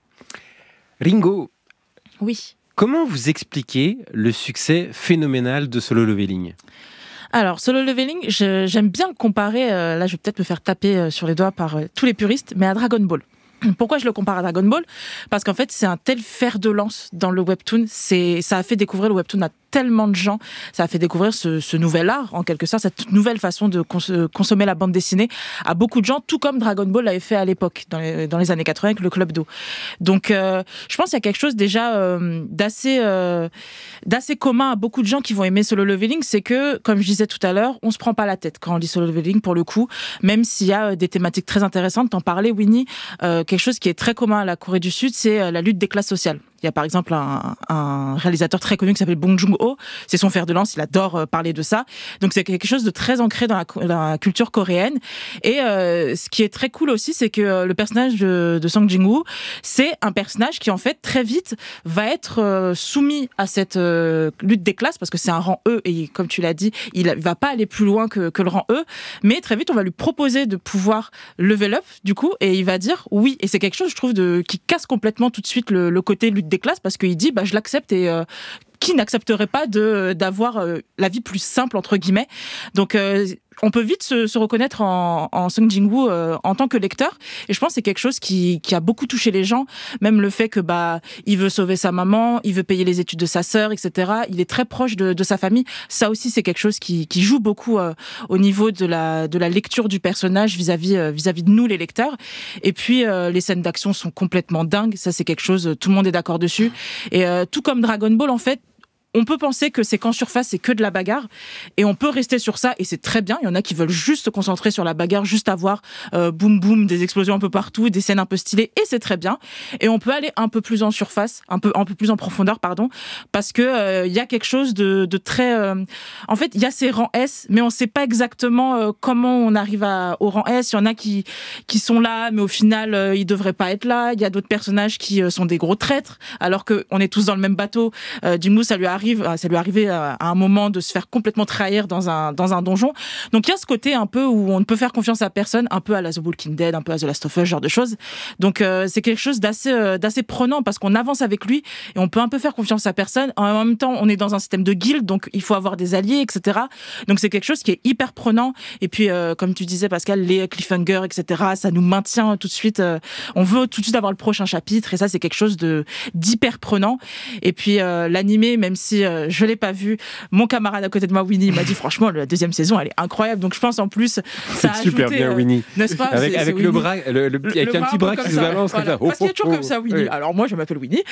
Ringo. Oui. Comment vous expliquez le succès phénoménal de Solo Leveling ? Alors, Solo Leveling, je, j'aime bien le comparer, euh, là je vais peut-être me faire taper euh, sur les doigts par euh, tous les puristes, mais à Dragon Ball. Pourquoi je le compare à Dragon Ball ? Parce qu'en fait, c'est un tel fer de lance dans le webtoon. C'est, ça a fait découvrir le webtoon à tellement de gens. Ça a fait découvrir ce, ce nouvel art, en quelque sorte, cette nouvelle façon de cons- consommer la bande dessinée à beaucoup de gens, tout comme Dragon Ball l'avait fait à l'époque, dans les, dans les années quatre-vingts, avec le Club d'eau. Donc, euh, je pense qu'il y a quelque chose déjà euh, d'assez, euh, d'assez commun à beaucoup de gens qui vont aimer Solo Leveling, c'est que, comme je disais tout à l'heure, on se prend pas la tête quand on lit Solo Leveling, pour le coup, même s'il y a des thématiques très intéressantes. T'en parlais, Winnie, euh, quelque chose qui est très commun à la Corée du Sud, c'est la lutte des classes sociales. Il y a par exemple un, un réalisateur très connu qui s'appelle Bong Joon-ho, c'est son fer de lance, il adore parler de ça. Donc c'est quelque chose de très ancré dans la, dans la culture coréenne. Et euh, ce qui est très cool aussi, c'est que le personnage de, de Song Jin-woo, c'est un personnage qui en fait très vite va être euh, soumis à cette euh, lutte des classes, parce que c'est un rang E, et comme tu l'as dit, il ne va pas aller plus loin que, que le rang E, mais très vite on va lui proposer de pouvoir level up, du coup, et il va dire oui. Et c'est quelque chose, je trouve, de, qui casse complètement tout de suite le, le côté lutte des classes, parce qu'il dit bah je l'accepte, et euh, qui n'accepterait pas de d'avoir euh, la vie plus simple, entre guillemets. Donc euh, on peut vite se, se reconnaître en, en Song Jin-woo euh, en tant que lecteur, et je pense que c'est quelque chose qui, qui a beaucoup touché les gens, même le fait que bah il veut sauver sa maman, il veut payer les études de sa sœur, et cetera. Il est très proche de, de sa famille. Ça aussi, c'est quelque chose qui, qui joue beaucoup euh, au niveau de la de la lecture du personnage vis-à-vis euh, vis-à-vis de nous, les lecteurs. Et puis euh, les scènes d'action sont complètement dingues. Ça, c'est quelque chose, tout le monde est d'accord dessus. Et euh, tout comme Dragon Ball, en fait, on peut penser que c'est qu'en surface, c'est que de la bagarre, et on peut rester sur ça, et c'est très bien. Il y en a qui veulent juste se concentrer sur la bagarre, juste avoir euh, boum boum, des explosions un peu partout, des scènes un peu stylées, et c'est très bien. Et on peut aller un peu plus en surface, un peu un peu plus en profondeur, pardon, parce que euh, il y a quelque chose de, de très. Euh, en fait, il y a ces rangs S, mais on sait pas exactement euh, comment on arrive à, au rang S. Il y en a qui qui sont là, mais au final, euh, ils devraient pas être là. Il y a d'autres personnages qui euh, sont des gros traîtres, alors que on est tous dans le même bateau. Euh, Jin-woo, ça lui arrive. Ça lui est arrivé à un moment de se faire complètement trahir dans un, dans un donjon. Donc il y a ce côté un peu où on ne peut faire confiance à personne, un peu à la The Walking Dead, un peu à The Last of Us, ce genre de choses. Donc euh, c'est quelque chose d'assez, euh, d'assez prenant, parce qu'on avance avec lui et on peut un peu faire confiance à personne. En même temps, on est dans un système de guilde, donc il faut avoir des alliés, et cetera. Donc c'est quelque chose qui est hyper prenant. Et puis, euh, comme tu disais, Pascal, les cliffhangers, et cetera, ça nous maintient tout de suite. Euh, on veut tout de suite avoir le prochain chapitre, et ça, c'est quelque chose de, d'hyper prenant. Et puis euh, l'animé, même si euh, je l'ai pas vu, mon camarade à côté de moi, Winnie, m'a dit franchement la deuxième saison elle est incroyable. Donc je pense en plus ça a super ajouté, bien, euh, Winnie, n'est-ce pas, avec, c'est, avec c'est le Winnie. bras, le, le, avec le un petit bras qui se balance voilà. comme ça. Parce qu'il y a toujours oh, comme ça Winnie. oui. Alors moi je m'appelle Winnie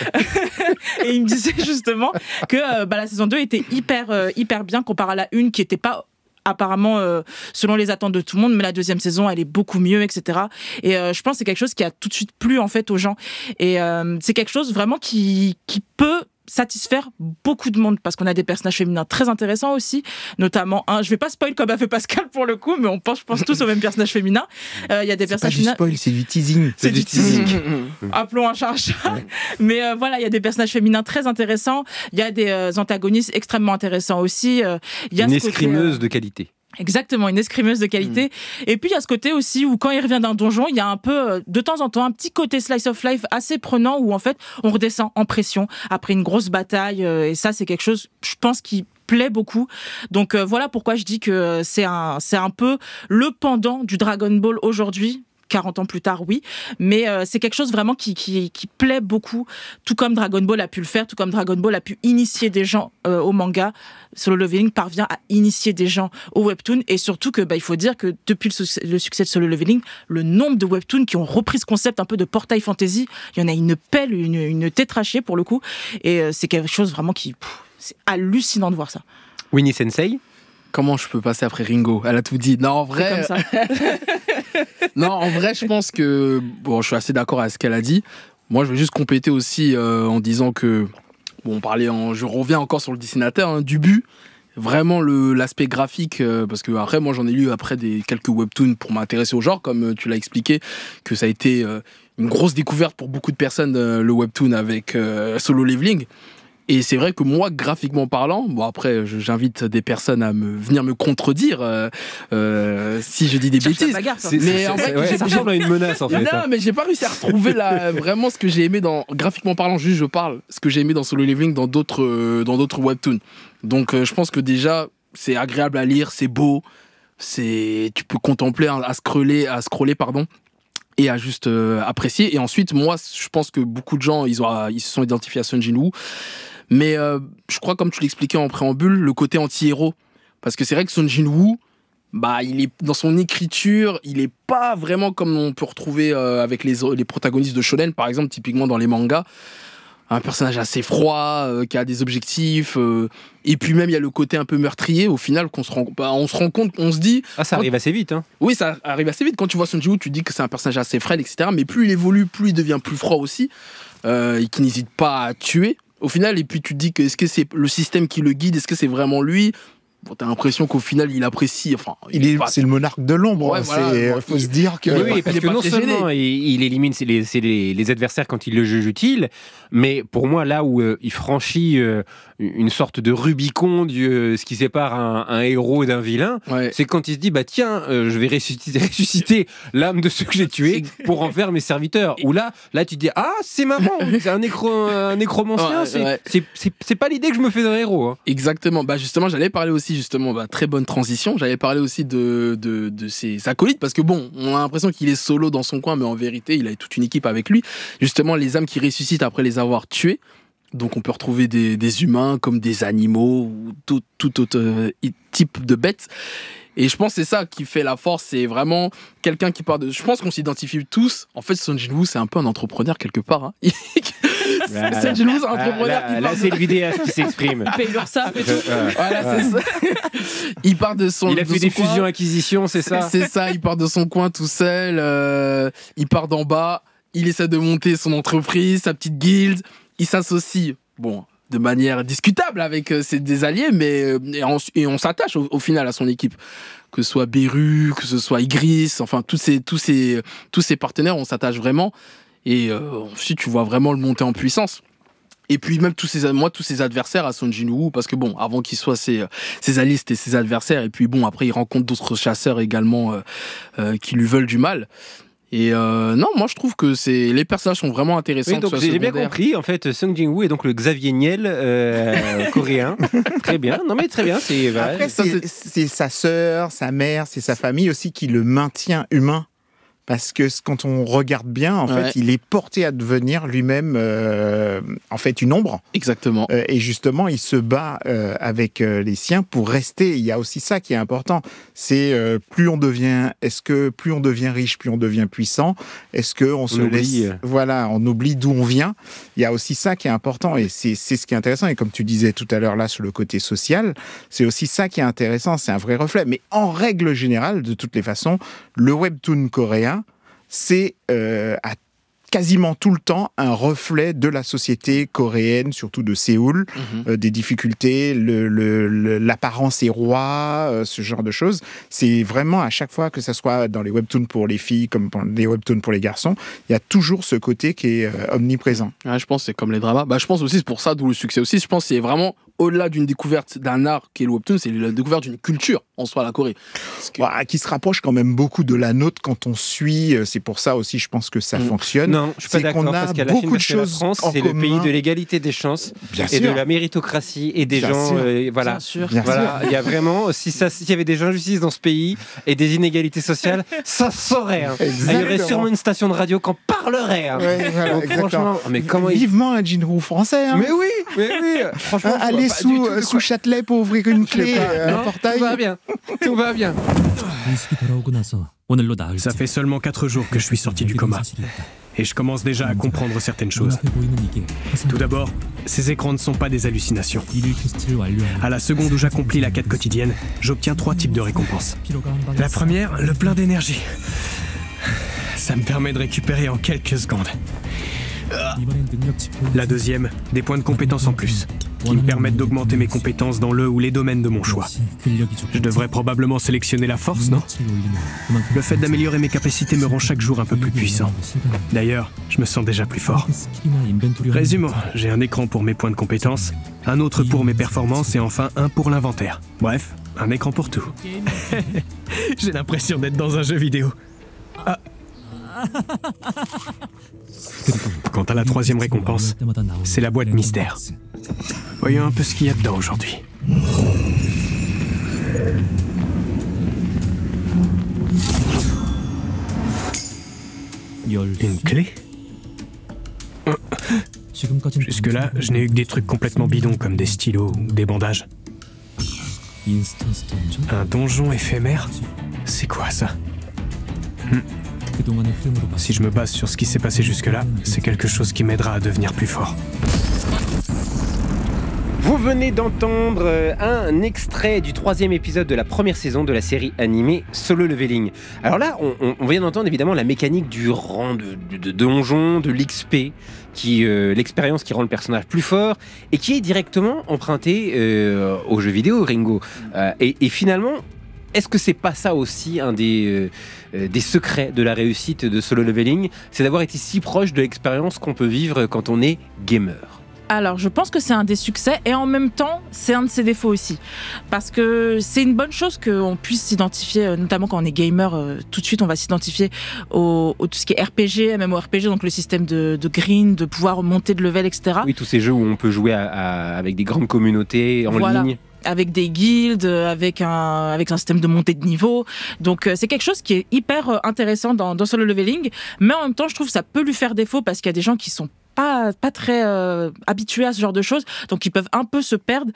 et il me disait justement que euh, bah, la saison deux était hyper euh, hyper bien comparé à la une qui était pas apparemment euh, selon les attentes de tout le monde, mais la deuxième saison elle est beaucoup mieux, etc. Et euh, je pense que c'est quelque chose qui a tout de suite plu en fait aux gens, et euh, c'est quelque chose vraiment qui qui peut satisfaire beaucoup de monde, parce qu'on a des personnages féminins très intéressants aussi, notamment un, je vais pas spoil comme a fait Pascal pour le coup, mais on pense, je pense tous au même personnage féminin. Il euh, y a des c'est personnages pas du spoil, c'est du teasing. C'est, c'est du teasing. Appelons un chat un chat. Ouais. Mais euh, voilà, il y a des personnages féminins très intéressants. Il y a des euh, antagonistes extrêmement intéressants aussi. Euh, y a Une ce escrimeuse côté, euh, de qualité. Exactement, une escrimeuse de qualité. Mmh. Et puis il y a ce côté aussi où quand il revient d'un donjon, il y a un peu, de temps en temps, un petit côté slice of life assez prenant, où en fait on redescend en pression après une grosse bataille. Et ça, c'est quelque chose, je pense, qui plaît beaucoup. Donc euh, voilà pourquoi je dis que c'est un, c'est un peu le pendant du Dragon Ball aujourd'hui. quarante ans plus tard, oui, mais euh, c'est quelque chose vraiment qui, qui, qui plaît beaucoup, tout comme Dragon Ball a pu le faire, tout comme Dragon Ball a pu initier des gens euh, au manga. Solo Leveling parvient à initier des gens au webtoon, et surtout que bah, il faut dire que depuis le, su- le succès de Solo Leveling, le nombre de webtoons qui ont repris ce concept un peu de portail fantasy, il y en a une pelle, une, une tétrachée pour le coup, et euh, c'est quelque chose vraiment qui, pff, c'est hallucinant de voir ça. Winnie Sensei. Comment je peux passer après Ringo? Elle a tout dit. Non, en vrai. C'est comme ça. Non, en vrai, je pense que. Bon, je suis assez d'accord avec ce qu'elle a dit. Moi, je vais juste compléter aussi euh, en disant que. Bon, on parlait en. Je reviens encore sur le dessinateur, hein, Dubu. Vraiment, le, l'aspect graphique. Euh, parce que, après, moi, j'en ai lu après des, quelques webtoons pour m'intéresser au genre, comme tu l'as expliqué, que ça a été euh, une grosse découverte pour beaucoup de personnes, euh, le webtoon avec euh, Solo Leveling. Et c'est vrai que moi, graphiquement parlant, bon après, j'invite des personnes à me venir me contredire euh, euh, si je dis des Cherche bêtises. la bagarre, toi. C'est- Mais c'est- en c'est- fait, ouais, j'ai- ça ressemble à une menace, en fait. Non, mais j'ai pas réussi à retrouver la, vraiment ce que j'ai aimé dans, graphiquement parlant, juste je parle, ce que j'ai aimé dans Solo Leveling dans d'autres, euh, dans d'autres webtoons. Donc euh, je pense que déjà, c'est agréable à lire, c'est beau, c'est, tu peux contempler, hein, à scroller, à scroller, pardon. Et à juste euh, apprécier. Et ensuite, moi, je pense que beaucoup de gens, ils, ont, ils se sont identifiés à Sung Jin-woo. Mais euh, je crois, comme tu l'expliquais en préambule, le côté anti-héros. Parce que c'est vrai que Sung Jin-woo, bah, il est, dans son écriture, il est pas vraiment comme on peut retrouver euh, avec les, les protagonistes de shonen, par exemple, typiquement dans les mangas. Un personnage assez froid, euh, qui a des objectifs. Euh, et puis même, il y a le côté un peu meurtrier, au final, qu'on se rend, bah, on se rend compte, on se dit... Ah, ça quand- arrive assez vite, hein. Oui, ça arrive assez vite. Quand tu vois Sung Jin-woo, tu dis que c'est un personnage assez frêle, et cetera. Mais plus il évolue, plus il devient plus froid aussi. Euh, et qui n'hésite pas à tuer. Au final, et puis tu te dis que est-ce que c'est le système qui le guide, est-ce que c'est vraiment lui? Bon, t'as l'impression qu'au final, il apprécie. Enfin, Il est, pas- c'est le monarque de l'ombre. Ouais, voilà, c'est, bon, faut il- se dire que. Oui, oui, il parce est que pas non très seulement gêné. il, il élimine ses- les, ses- les, les adversaires quand il le juge utile, mais pour moi, là où euh, il franchit euh, une sorte de Rubicon, du, euh, ce qui sépare un, un héros d'un vilain, Ouais. c'est quand il se dit bah tiens, euh, je vais ressusciter, ressusciter l'âme de ceux que j'ai tués pour en faire mes serviteurs. Ou là, là tu te dis ah c'est marrant, c'est un, nécro, un nécromancien, Ouais, c'est, ouais. c'est, c'est, c'est pas l'idée que je me fais d'un héros. Hein. Exactement. Bah justement, j'allais parler aussi justement, bah, très bonne transition. J'allais parler aussi de, de, de ses acolytes parce que bon, on a l'impression qu'il est solo dans son coin, mais en vérité, il a toute une équipe avec lui. Justement, les âmes qui ressuscitent après les avoir tués. Donc, on peut retrouver des, des humains comme des animaux ou tout, tout autre euh, type de bêtes. Et je pense que c'est ça qui fait la force. C'est vraiment quelqu'un qui part de. Je pense qu'on s'identifie tous. En fait, Sung Jin-woo, c'est un peu un entrepreneur quelque part. Hein. Voilà. Sung Jin-woo, c'est un entrepreneur Là, qui là, part là, de- c'est le vidéaste qui s'exprime. Il paye l'URSSAF et tout. Euh, Voilà, euh, c'est ça. Il part de son. il a de fait son des coin. fusions-acquisitions, c'est ça. C'est ça, il part de son coin tout seul, euh, il part d'en bas, il essaie de monter son entreprise, sa petite guilde, il s'associe, bon, de manière discutable avec euh, ses des alliés, mais euh, et on, et on s'attache au, au final à son équipe. Que ce soit Beru, que ce soit Igris, enfin tous ces, tous ces, tous ces partenaires, on s'attache vraiment. Et euh, ensuite, tu vois vraiment le monter en puissance. Et puis même tous ces, moi, tous ces adversaires à Sung Jin-woo, parce que bon, avant qu'il soit ses, ses alliés, c'était ses adversaires. Et puis bon, après, il rencontre d'autres chasseurs également euh, euh, qui lui veulent du mal. Et euh, non, moi je trouve que c'est les personnages sont vraiment intéressants. Oui, donc que ce soit j'ai bien secondaire. compris. En fait, Sung Jin-woo est donc le Xavier Niel euh, coréen. Très bien. Non mais très bien. C'est voilà. Après, c'est, c'est sa sœur, sa mère, c'est sa famille aussi qui le maintient humain. Parce que quand on regarde bien, en Ouais. fait, il est porté à devenir lui-même, euh, en fait, une ombre. Exactement. Euh, et justement, il se bat euh, avec euh, les siens pour rester. Il y a aussi ça qui est important. C'est euh, plus on devient, est-ce que plus on devient riche, plus on devient puissant. Est-ce que on, se oublie, laisse, euh. voilà, on oublie d'où on vient. Il y a aussi ça qui est important et c'est c'est ce qui est intéressant. Et comme tu disais tout à l'heure là sur le côté social, c'est aussi ça qui est intéressant. C'est un vrai reflet. Mais en règle générale, de toutes les façons, le webtoon coréen c'est euh, à quasiment tout le temps un reflet de la société coréenne, surtout de Séoul, Mm-hmm. euh, des difficultés, le, le, le- l'apparence est roi, euh, ce genre de choses. C'est vraiment à chaque fois que ça soit dans les webtoons pour les filles comme dans les webtoons pour les garçons, il y a toujours ce côté qui est euh, omniprésent. Ouais, je pense que c'est comme les dramas. Bah, je pense aussi c'est pour ça d'où le succès aussi. Je pense que c'est vraiment au-delà d'une découverte d'un art qui est le webtoon, c'est la découverte d'une culture en soi, la Corée. Que... Bah, qui se rapproche quand même beaucoup de la nôtre quand on suit. euh, C'est pour ça aussi, je pense que ça Mm. fonctionne. Non, je suis pas C'est d'accord qu'on a parce qu'à la Chine, beaucoup de parce que la choses France, en c'est le commun. pays de l'égalité des chances Bien et sûr. de la méritocratie et des Bien gens. sûr. euh, voilà, Bien sûr. Bien voilà. Il y a vraiment, si ça, s'il y avait des injustices dans ce pays et des inégalités sociales, ça se saurait. Hein. Il y aurait Exactement. sûrement une station de radio qui en parlerait. Hein. Ouais, voilà, Donc, exactement. franchement, mais comment il... Vivement un Jinwoo français. Hein. Mais oui, mais oui. Franchement, Hein, je vois aller pas du sous, tout de euh, quoi- sous Châtelet pour ouvrir une clé, euh, Non, un portail. tout va bien, tout va bien. Ça fait seulement quatre jours que je suis sorti du coma. et je commence déjà à comprendre certaines choses. Tout d'abord, ces écrans ne sont pas des hallucinations. À la seconde où j'accomplis la quête quotidienne, j'obtiens trois types de récompenses. La première, le plein d'énergie. Ça me permet de récupérer en quelques secondes. La deuxième, des points de compétence en plus, qui me permettent d'augmenter mes compétences dans le ou les domaines de mon choix. Je devrais probablement sélectionner la force, non ? Le fait d'améliorer mes capacités me rend chaque jour un peu plus puissant. D'ailleurs, je me sens déjà plus fort. Résumons, j'ai un écran pour mes points de compétences, un autre pour mes performances et enfin un pour l'inventaire. Bref, un écran pour tout. J'ai l'impression d'être dans un jeu vidéo. Ah. Quant à la troisième récompense, c'est la boîte mystère. Voyons un peu ce qu'il y a dedans aujourd'hui. Une clé ? Jusque-là, je n'ai eu que des trucs complètement bidons comme des stylos ou des bandages. Un donjon éphémère ? C'est quoi ça ? hmm. Si je me base sur ce qui s'est passé jusque-là, c'est quelque chose qui m'aidera à devenir plus fort. Vous venez d'entendre un extrait du troisième épisode de la première saison de la série animée Solo Leveling. Alors là, on, on vient d'entendre évidemment la mécanique du rang de, de, de donjon, de l'X P, qui, euh, l'expérience qui rend le personnage plus fort et qui est directement empruntée euh, aux jeux vidéo, Ringo. Euh, et, et finalement, est-ce que c'est pas ça aussi un des, euh, des secrets de la réussite de Solo Leveling ? C'est d'avoir été si proche de l'expérience qu'on peut vivre quand on est gamer. Alors, je pense que c'est un des succès et en même temps, c'est un de ses défauts aussi. Parce que c'est une bonne chose qu'on puisse s'identifier, notamment quand on est gamer, euh, tout de suite on va s'identifier au, au tout ce qui est R P G, MMORPG, donc le système de, de grind, de pouvoir monter de level, et cetera. Oui, tous ces jeux où on peut jouer à, à, avec des grandes communautés en voilà. ligne. Avec des guildes, avec un, avec un système de montée de niveau. Donc euh, c'est quelque chose qui est hyper euh, intéressant dans, dans Solo Leveling, mais en même temps je trouve que ça peut lui faire défaut parce qu'il y a des gens qui sont pas, pas très euh, habitués à ce genre de choses, donc ils peuvent un peu se perdre.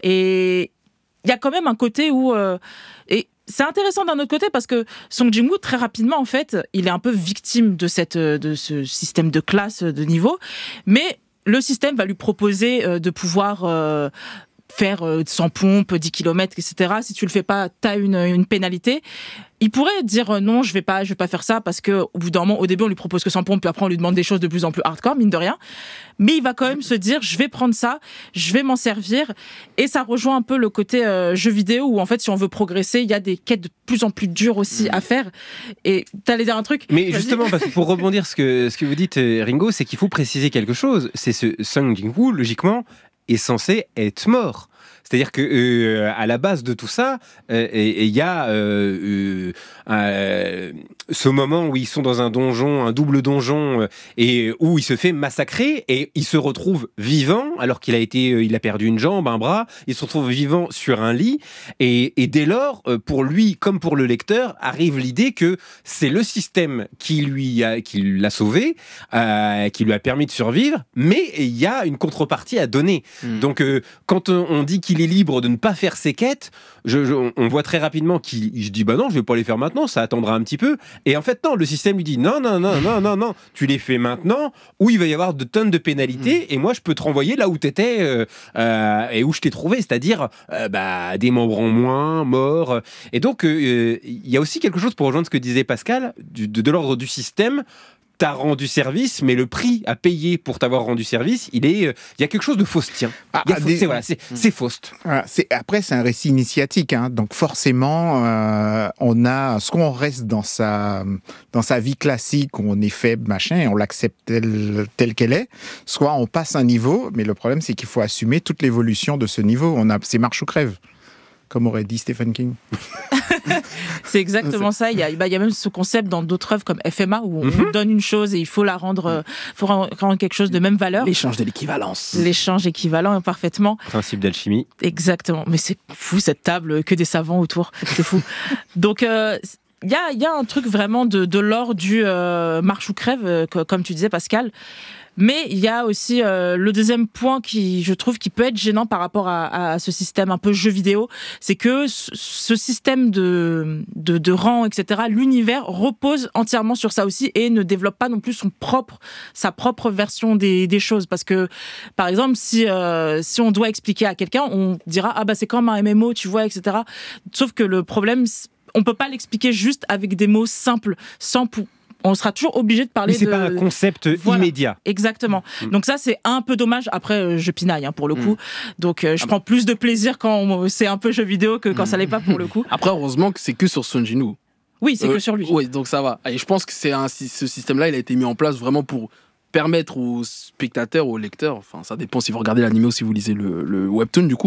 Et il y a quand même un côté où... Euh, et c'est intéressant d'un autre côté parce que Song Jin-woo, très rapidement, en fait, il est un peu victime de, cette, de ce système de classe, de niveau, mais le système va lui proposer euh, de pouvoir... Euh, faire cent pompes, dix kilomètres, et cetera. Si tu le fais pas, t'as une, une pénalité. Il pourrait dire non, je vais pas, je vais pas faire ça parce que au bout d'un moment, au début, on lui propose que cent pompes, puis après, on lui demande des choses de plus en plus hardcore, mine de rien. Mais il va quand même se dire, je vais prendre ça, je vais m'en servir. Et ça rejoint un peu le côté euh, jeu vidéo où, en fait, si on veut progresser, il y a des quêtes de plus en plus dures aussi à faire. Et t'allais dire un truc? Mais justement, parce que pour rebondir ce que, ce que vous dites, Ringo, c'est qu'il faut préciser quelque chose. C'est ce Song Jin-woo, logiquement, est censé être mort. C'est-à-dire que euh, à la base de tout ça, il euh, y a euh, euh, euh, ce moment où ils sont dans un donjon, un double donjon, euh, et où il se fait massacrer et il se retrouve vivant alors qu'il a été, euh, il a perdu une jambe, un bras. Il se retrouve vivant sur un lit et, et dès lors, euh, pour lui comme pour le lecteur, arrive l'idée que c'est le système qui lui a, qui l'a sauvé, euh, qui lui a permis de survivre, mais il y a une contrepartie à donner. Mmh. Donc euh, quand on, on dit qu'il est libre de ne pas faire ses quêtes, je, je, on voit très rapidement qu'il je dis bah non, je vais pas les faire maintenant, ça attendra un petit peu. Et en fait non, le système lui dit non non non non non non, tu les fais maintenant où il va y avoir de tonnes de pénalités mmh. et moi je peux te renvoyer là où t'étais euh, euh, et où je t'ai trouvé, c'est-à-dire euh, bah des membres en moins, morts. Et donc il euh, y a aussi quelque chose pour rejoindre ce que disait Pascal du, de, de l'ordre du système. T'as rendu service, mais le prix à payer pour t'avoir rendu service, il est, il euh, y a quelque chose de faustien. Ah, a, des, c'est, voilà, c'est, c'est Faust. Voilà, c'est, après, c'est un récit initiatique, hein, donc forcément, euh, on a, soit on reste dans sa, dans sa vie classique où on est faible, machin, et on l'accepte telle, telle qu'elle est, soit on passe un niveau, mais le problème, c'est qu'il faut assumer toute l'évolution de ce niveau. On a, c'est marche ou crève, comme aurait dit Stephen King. C'est exactement ça. Il y a, bah, il y a même ce concept dans d'autres œuvres comme F M A où on mm-hmm. donne une chose et il faut la rendre, euh, faut rendre quelque chose de même valeur. L'échange de l'équivalence. L'échange équivalent, parfaitement. Principe d'alchimie. Exactement. Mais c'est fou cette table, que des savants autour. C'est fou. Donc, euh, il y a, y a un truc vraiment de, de l'ordre du euh, marche ou crève, euh, comme tu disais, Pascal. Mais il y a aussi euh, le deuxième point qui, je trouve, qui peut être gênant par rapport à, à ce système un peu jeu vidéo, c'est que ce, ce système de, de, de rang, et cetera, l'univers repose entièrement sur ça aussi et ne développe pas non plus son propre, sa propre version des, des choses. Parce que, par exemple, si, euh, si on doit expliquer à quelqu'un, on dira « Ah bah c'est comme un M M O, tu vois, et cetera » Sauf que le problème, on peut pas l'expliquer juste avec des mots simples, sans pour on sera toujours obligé de parler de... Mais c'est de... pas un concept voilà, immédiat. Exactement. Mmh. Donc ça, c'est un peu dommage. Après, euh, je pinaille, hein, pour le coup. Mmh. Donc euh, je ah prends bah. plus de plaisir quand on... c'est un peu jeu vidéo que quand mmh. ça l'est pas, pour le coup. Après, heureusement que c'est que sur Son Jinwoo. Oui, c'est euh, que sur lui. Oui, donc ça va. Et je pense que c'est un... ce système-là, il a été mis en place vraiment pour permettre aux spectateurs, aux lecteurs, enfin ça dépend si vous regardez l'anime ou si vous lisez le, le webtoon du coup,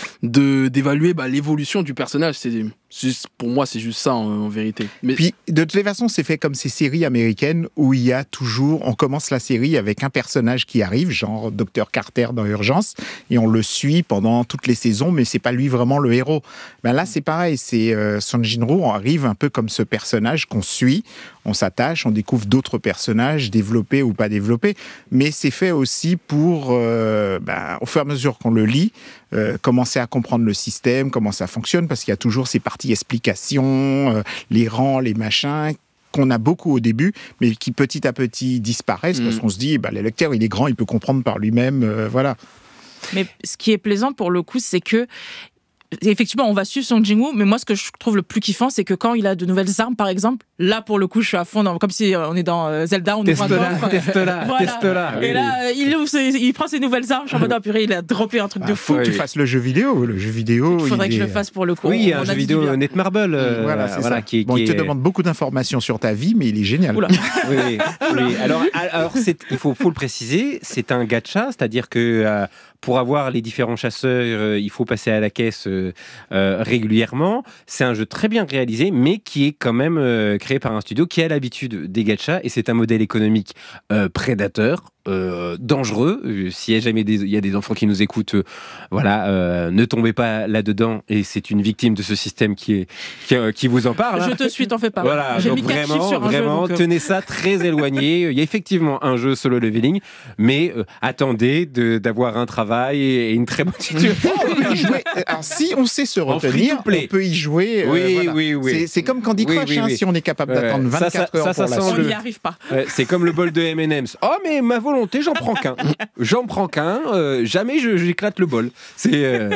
de d'évaluer bah, l'évolution du personnage. C'est juste, pour moi, c'est juste ça en, en vérité. Mais... Puis de toute façon, c'est fait comme ces séries américaines où il y a toujours, on commence la série avec un personnage qui arrive, genre docteur Carter dans Urgence, et on le suit pendant toutes les saisons, mais c'est pas lui vraiment le héros. Ben là, c'est pareil, c'est euh, Son Jinwoo, on arrive un peu comme ce personnage qu'on suit, on s'attache, on découvre d'autres personnages développés ou pas développés. Mais c'est fait aussi pour, euh, ben, au fur et à mesure qu'on le lit, euh, commencer à comprendre le système, comment ça fonctionne, parce qu'il y a toujours ces parties explications, euh, les rangs, les machins, qu'on a beaucoup au début, mais qui petit à petit disparaissent, mmh. parce qu'on se dit, ben, le lecteur, il est grand, il peut comprendre par lui-même, euh, voilà. Mais ce qui est plaisant pour le coup, c'est que effectivement, on va suivre Son Jinwoo, mais moi, ce que je trouve le plus kiffant, c'est que quand il a de nouvelles armes, par exemple, là, pour le coup, je suis à fond, dans, comme si on est dans Zelda, on ouvre un coffre. Teste-la, voilà. teste-la. Et là, il, ouvre ses, il prend ses nouvelles armes, je suis en mode, oh, purée, il a droppé un truc ah, de fou. Faut que tu fasses le jeu vidéo, le jeu vidéo. Il faudrait il que est... je le fasse pour le coup. Oui, un jeu vidéo Netmarble. Euh, voilà, c'est voilà, ça. Qui, bon, qui il te est... demande beaucoup d'informations sur ta vie, mais il est génial. Oula. oui, oui, oui. Alors, alors c'est, il faut, faut le préciser, c'est un gacha, c'est-à-dire que euh, pour avoir les différents chasseurs, euh, il faut passer à la caisse euh, euh, régulièrement. C'est un jeu très bien réalisé, mais qui est quand même euh, créé par un studio qui a l'habitude des gachas, et c'est un modèle économique euh, prédateur, euh, dangereux. Euh, S'il y a jamais des, il y a des enfants qui nous écoutent, euh, voilà, euh, ne tombez pas là-dedans. Et c'est une victime de ce système qui est qui, euh, qui vous en parle. Je hein. te suis, t'en fais pas. Voilà, J'ai donc mis quatre vraiment, chiffres sur un vraiment, jeu, donc, tenez ça très éloigné. Il y a effectivement un jeu solo leveling, mais euh, attendez de, d'avoir un travail et une très bonne situation. On peut y jouer. Alors, si on sait se retenir, on peut y jouer. Oui, euh, voilà. oui, oui. C'est, c'est comme Candy Crush, oui, oui, hein, oui. si on est capable d'attendre ça, vingt-quatre ça, heures ça, ça pour la sent on le... n'y arrive pas. Euh, c'est comme le bol de M and M's. Oh, mais ma volonté, j'en prends qu'un. J'en prends qu'un. Euh, jamais je, j'éclate le bol. C'est. Euh...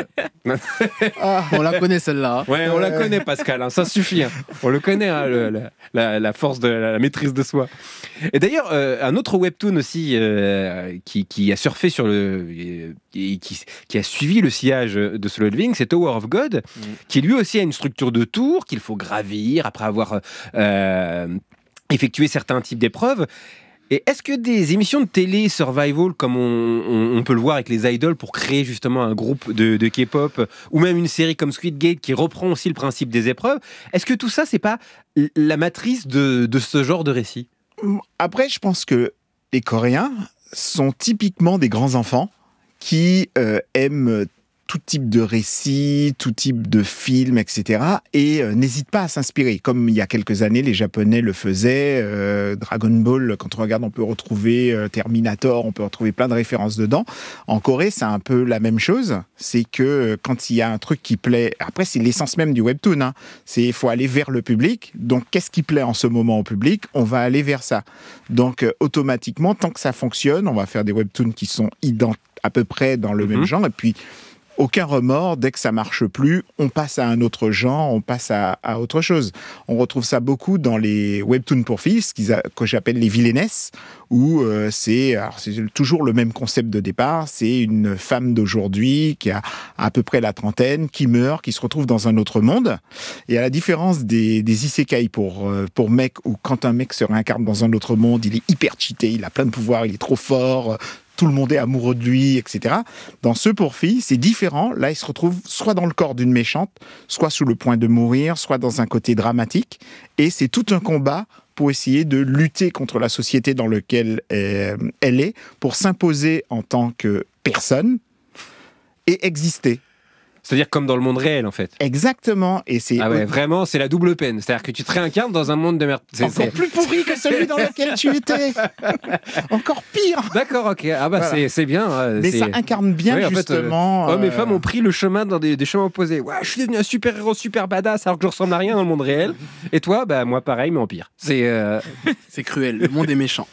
ah, on la connaît celle-là. Ouais, on la connaît, Pascal. Hein, ça suffit. Hein. On le connaît, hein, le, la, la, la force de la, la maîtrise de soi. Et d'ailleurs, euh, un autre webtoon aussi euh, qui, qui a surfé sur le, et qui, qui a suivi le sillage de Solo Leveling, c'est Tower of God, mmh. qui lui aussi a une structure de tour qu'il faut gravir après avoir euh, effectué certains types d'épreuves. Et est-ce que des émissions de télé survival, comme on, on, on peut le voir avec les idols pour créer justement un groupe de, de K-pop, ou même une série comme Squid Game qui reprend aussi le principe des épreuves, est-ce que tout ça, c'est pas la matrice de, de ce genre de récit ? Après, je pense que les Coréens sont typiquement des grands enfants qui euh, aiment tout type de récits, tout type de films, et cetera. Et euh, n'hésitent pas à s'inspirer. Comme il y a quelques années, les Japonais le faisaient. Euh, Dragon Ball, quand on regarde, on peut retrouver euh, Terminator, on peut retrouver plein de références dedans. En Corée, c'est un peu la même chose. C'est que euh, quand il y a un truc qui plaît... Après, c'est l'essence même du webtoon. Hein. C'est il faut aller vers le public. Donc, qu'est-ce qui plaît en ce moment au public ? On va aller vers ça. Donc, euh, automatiquement, tant que ça fonctionne, on va faire des webtoons qui sont ident- à peu près dans le mmh. même genre. Et puis... aucun remords, dès que ça marche plus, on passe à un autre genre, on passe à, à autre chose. On retrouve ça beaucoup dans les webtoons pour filles, ce qu'ils a, que j'appelle les vilainesses, où euh, c'est, alors c'est toujours le même concept de départ, c'est une femme d'aujourd'hui qui a à peu près la trentaine, qui meurt, qui se retrouve dans un autre monde. Et à la différence des, des isekai pour, euh, pour mecs, où quand un mec se réincarne dans un autre monde, il est hyper cheaté, il a plein de pouvoirs, il est trop fort, tout le monde est amoureux de lui, et cetera. Dans ceux pour filles, c'est différent. Là, il se retrouve soit dans le corps d'une méchante, soit sous le point de mourir, soit dans un côté dramatique. Et c'est tout un combat pour essayer de lutter contre la société dans laquelle euh, elle est, pour s'imposer en tant que personne et exister. C'est-à-dire comme dans le monde réel, en fait. Exactement. Et c'est ah ouais, vraiment, c'est la double peine. C'est-à-dire que tu te réincarnes dans un monde de merde. C'est, encore c'est... plus pourri que celui dans lequel tu étais. Encore pire. D'accord, ok. Ah bah voilà. c'est, c'est bien. Mais c'est... ça incarne bien, ouais, justement... En fait, euh, hommes et femmes ont pris le chemin dans des, des chemins opposés. Ouais, je suis devenu un super-héros, super badass, alors que je ressemble à rien dans le monde réel. Et toi, bah moi pareil, mais en pire. C'est, euh... c'est cruel. Le monde est méchant.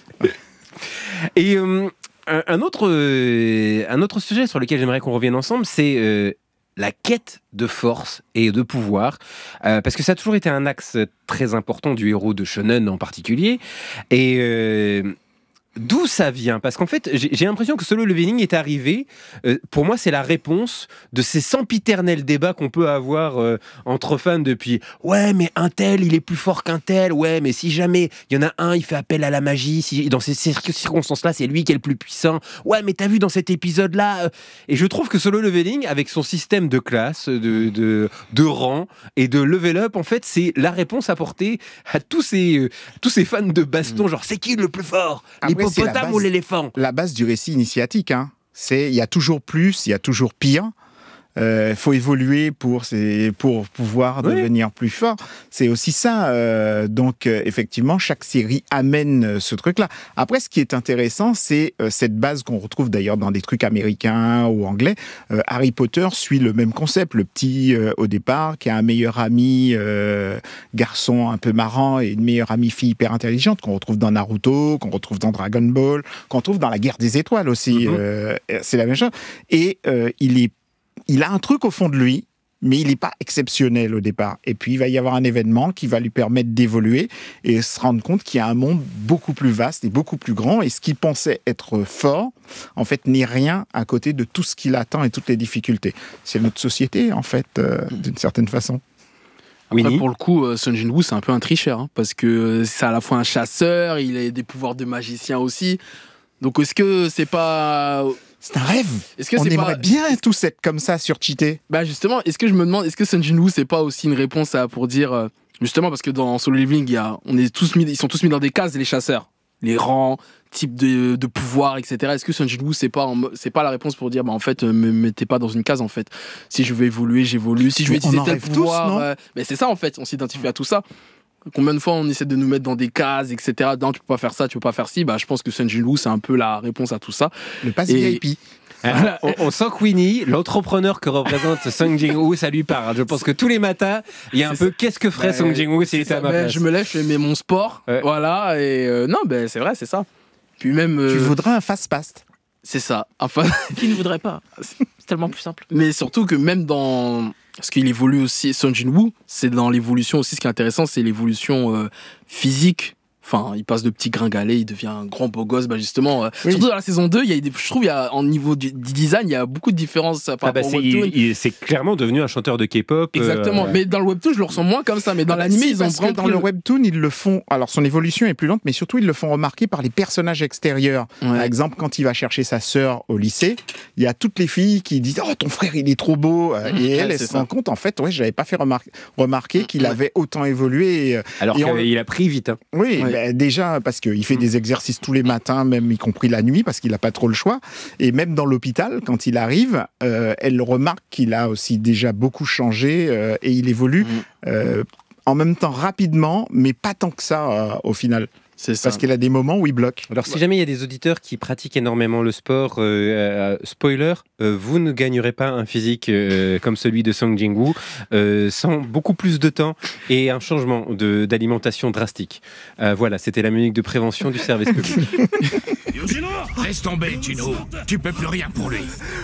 Et euh, un, un, autre, euh, un autre sujet sur lequel j'aimerais qu'on revienne ensemble, c'est... Euh, la quête de force et de pouvoir, euh, parce que ça a toujours été un axe très important du héros de shonen en particulier. Et euh, d'où ça vient ? Parce qu'en fait, j'ai, j'ai l'impression que Solo Leveling est arrivé, euh, pour moi, c'est la réponse de ces sempiternels débats qu'on peut avoir euh, entre fans depuis « Ouais, mais un tel, il est plus fort qu'un tel. Ouais, mais si jamais il y en a un, il fait appel à la magie. Si, dans ces circonstances-là, c'est lui qui est le plus puissant. Ouais, mais t'as vu dans cet épisode-là... Euh... » Et je trouve que Solo Leveling, avec son système de classe, de, de, de rang et de level up, en fait, c'est la réponse apportée à tous ces, euh, tous ces fans de baston. Mmh. Genre, c'est qui le plus fort ? Après, L'hippopotame ou l'éléphant ? La base du récit initiatique, hein. C'est il y a toujours plus, il y a toujours pire. Il euh, faut évoluer pour, pour pouvoir oui. devenir plus fort. C'est aussi ça. Euh, donc, euh, effectivement, chaque série amène euh, ce truc-là. Après, ce qui est intéressant, c'est euh, cette base qu'on retrouve d'ailleurs dans des trucs américains ou anglais. Euh, Harry Potter suit le même concept. Le petit, euh, au départ, qui a un meilleur ami euh, garçon un peu marrant et une meilleure amie fille hyper intelligente, qu'on retrouve dans Naruto, qu'on retrouve dans Dragon Ball, qu'on retrouve dans la Guerre des Étoiles aussi. Mm-hmm. Euh, c'est la même chose. Et euh, il est Il a un truc au fond de lui, mais il n'est pas exceptionnel au départ. Et puis, il va y avoir un événement qui va lui permettre d'évoluer et se rendre compte qu'il y a un monde beaucoup plus vaste et beaucoup plus grand. Et ce qu'il pensait être fort, en fait, n'est rien à côté de tout ce qui l'attend et toutes les difficultés. C'est notre société, en fait, euh, d'une certaine façon. Après, oui. Pour le coup, euh, Sung Jin-woo, c'est un peu un tricheur, hein, parce que c'est à la fois un chasseur, il a des pouvoirs de magicien aussi. Donc, est-ce que c'est pas... C'est un rêve. Est-ce que on c'est aimerait pas... bien tous être comme ça, surcheaté. Bah justement, est-ce que je me demande, est-ce que Sung Jin-woo, c'est pas aussi une réponse à, pour dire... Euh, justement, parce que dans Solo Leveling, il y a, on est tous mis, ils sont tous mis dans des cases, les chasseurs. Les rangs, type de, de pouvoir, et cetera. Est-ce que Sung Jin-woo, c'est pas, en, c'est pas la réponse pour dire, bah en fait, me mettez pas dans une case, en fait. Si je veux évoluer, j'évolue. Si je veux utiliser tel pouvoir... Tous, euh, mais c'est ça, en fait. On s'identifie à tout ça. Combien de fois on essaie de nous mettre dans des cases, et cetera. Non, tu peux pas faire ça, tu peux pas faire ci. Bah, je pense que Sung Jin-woo, c'est un peu la réponse à tout ça. Le pass et... V I P. Voilà. on, on sent que Winnie, l'entrepreneur que représente Sung Jin-woo, ça lui parle. Je pense que tous les matins, il y a un c'est peu ça. Qu'est-ce que ferait ouais, Sung Jin-woo s'il était à ma place. Je me lève, je fais mon sport, ouais. Voilà, et euh, non, ben c'est vrai, c'est ça. Puis même. Euh, tu voudrais un fast-pass. C'est ça. Enfin, qui ne voudrait pas. C'est tellement plus simple. Mais surtout que même dans ce qu'il évolue aussi, Sung Jin-woo, c'est dans l'évolution aussi. Ce qui est intéressant, c'est l'évolution euh, physique. Enfin, il passe de petit gringalet, il devient un grand beau gosse, bah justement. Euh, oui. Surtout dans la saison deux, il y a des, je trouve, il y a, en niveau du, du design, il y a beaucoup de différences par ah bah rapport au webtoon. Il, il, c'est clairement devenu un chanteur de K-pop. Exactement. Euh... Mais dans le webtoon, je le ressens moins comme ça. Mais dans ah l'anime, si, ils ont vraiment. Dans le webtoon, ils le font. Alors, son évolution est plus lente, mais surtout, ils le font remarquer par les personnages extérieurs. Ouais. Par exemple, quand il va chercher sa sœur au lycée, il y a toutes les filles qui disent « Oh, ton frère, il est trop beau !» Et ouais, elle, elle se rend compte, en fait, ouais, j'avais pas fait remar- remarquer qu'il ouais. avait autant évolué. Et, Alors et qu'il on... a pris vite. Hein. Oui, ouais. bah, déjà, parce qu'il fait mmh. des exercices tous les matins, même y compris la nuit, parce qu'il n'a pas trop le choix. Et même dans l'hôpital, quand il arrive, euh, elle remarque qu'il a aussi déjà beaucoup changé euh, et il évolue mmh. euh, en même temps rapidement, mais pas tant que ça euh, au final. C'est ça. Parce qu'il a des moments où il bloque. Alors, si jamais il y a des auditeurs qui pratiquent énormément le sport, euh, euh, spoiler, euh, vous ne gagnerez pas un physique euh, comme celui de Sung Jin-woo, euh, sans beaucoup plus de temps et un changement de, d'alimentation drastique. Euh, voilà, c'était la musique de prévention du service public. Yujino, laisse tomber, Chino. Tu peux plus rien pour lui.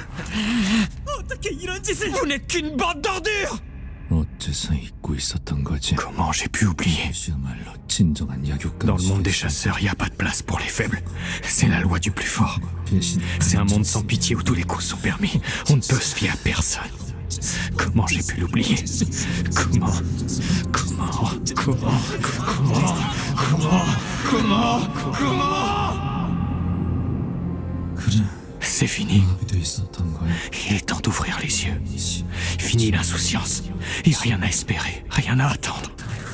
Vous n'êtes qu'une bande d'ordures! Comment j'ai pu oublier? Dans le monde des chasseurs, il n'y a pas de place pour les faibles. C'est la loi du plus fort. C'est un monde sans pitié où tous les coups sont permis. On ne peut se fier à personne. Comment j'ai pu l'oublier? Comment? Comment? Comment? Comment? Comment? Comment? Comment? C'est fini. Il est temps d'ouvrir les yeux. Fini l'insouciance. Il n'y a rien à espérer, rien à attendre.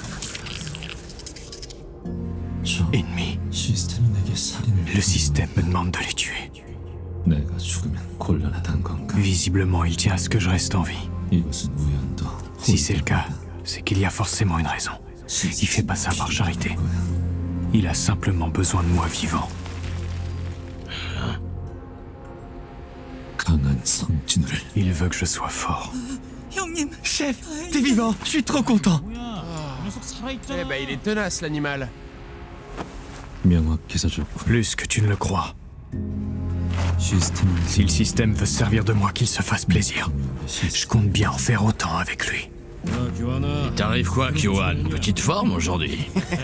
Ennemi. Le système me demande de les tuer. Visiblement, il tient à ce que je reste en vie. Si c'est le cas, c'est qu'il y a forcément une raison. Il fait pas ça par charité. Il a simplement besoin de moi vivant. Il veut que je sois fort. Chef, t'es vivant, je suis trop content. Eh ben, il est tenace, l'animal. Plus que tu ne le crois. Si le système veut se servir de moi, qu'il se fasse plaisir. Je compte bien en faire autant avec lui. T'arrives quoi, Kyoan? Petite forme aujourd'hui?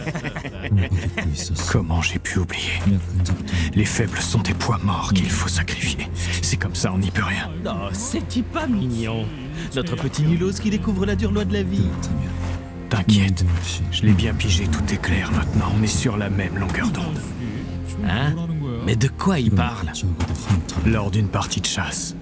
Comment j'ai pu oublier? Les faibles sont des poids morts qu'il faut sacrifier. C'est comme ça, on n'y peut rien. Non, c'est-tu pas mignon? Notre petit nulos qui découvre la dure loi de la vie. T'inquiète, je l'ai bien pigé, tout est clair maintenant. On est sur la même longueur d'onde. Hein? Mais de quoi il parle? Lors d'une partie de chasse.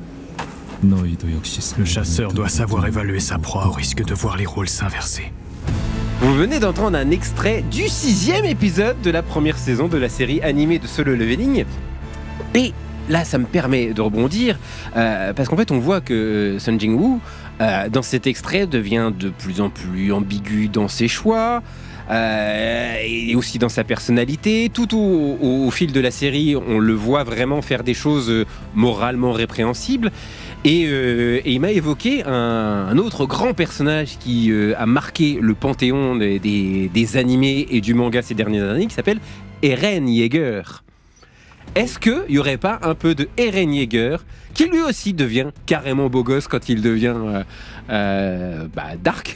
Le chasseur doit savoir évaluer sa proie au risque de voir les rôles s'inverser. Vous venez d'entendre un extrait du sixième épisode de la première saison de la série animée de Solo Leveling. Et là, ça me permet de rebondir, euh, parce qu'en fait, on voit que Sun Jin-woo, euh, dans cet extrait, devient de plus en plus ambigu dans ses choix, euh, et aussi dans sa personnalité. Tout au, au, au fil de la série, on le voit vraiment faire des choses moralement répréhensibles. Et, euh, et il m'a évoqué un, un autre grand personnage qui euh, a marqué le panthéon des, des, des animés et du manga ces dernières années, qui s'appelle Eren Yeager. Est-ce qu'il n'y aurait pas un peu de Eren Yeager qui lui aussi devient carrément beau gosse quand il devient euh, euh, bah, dark?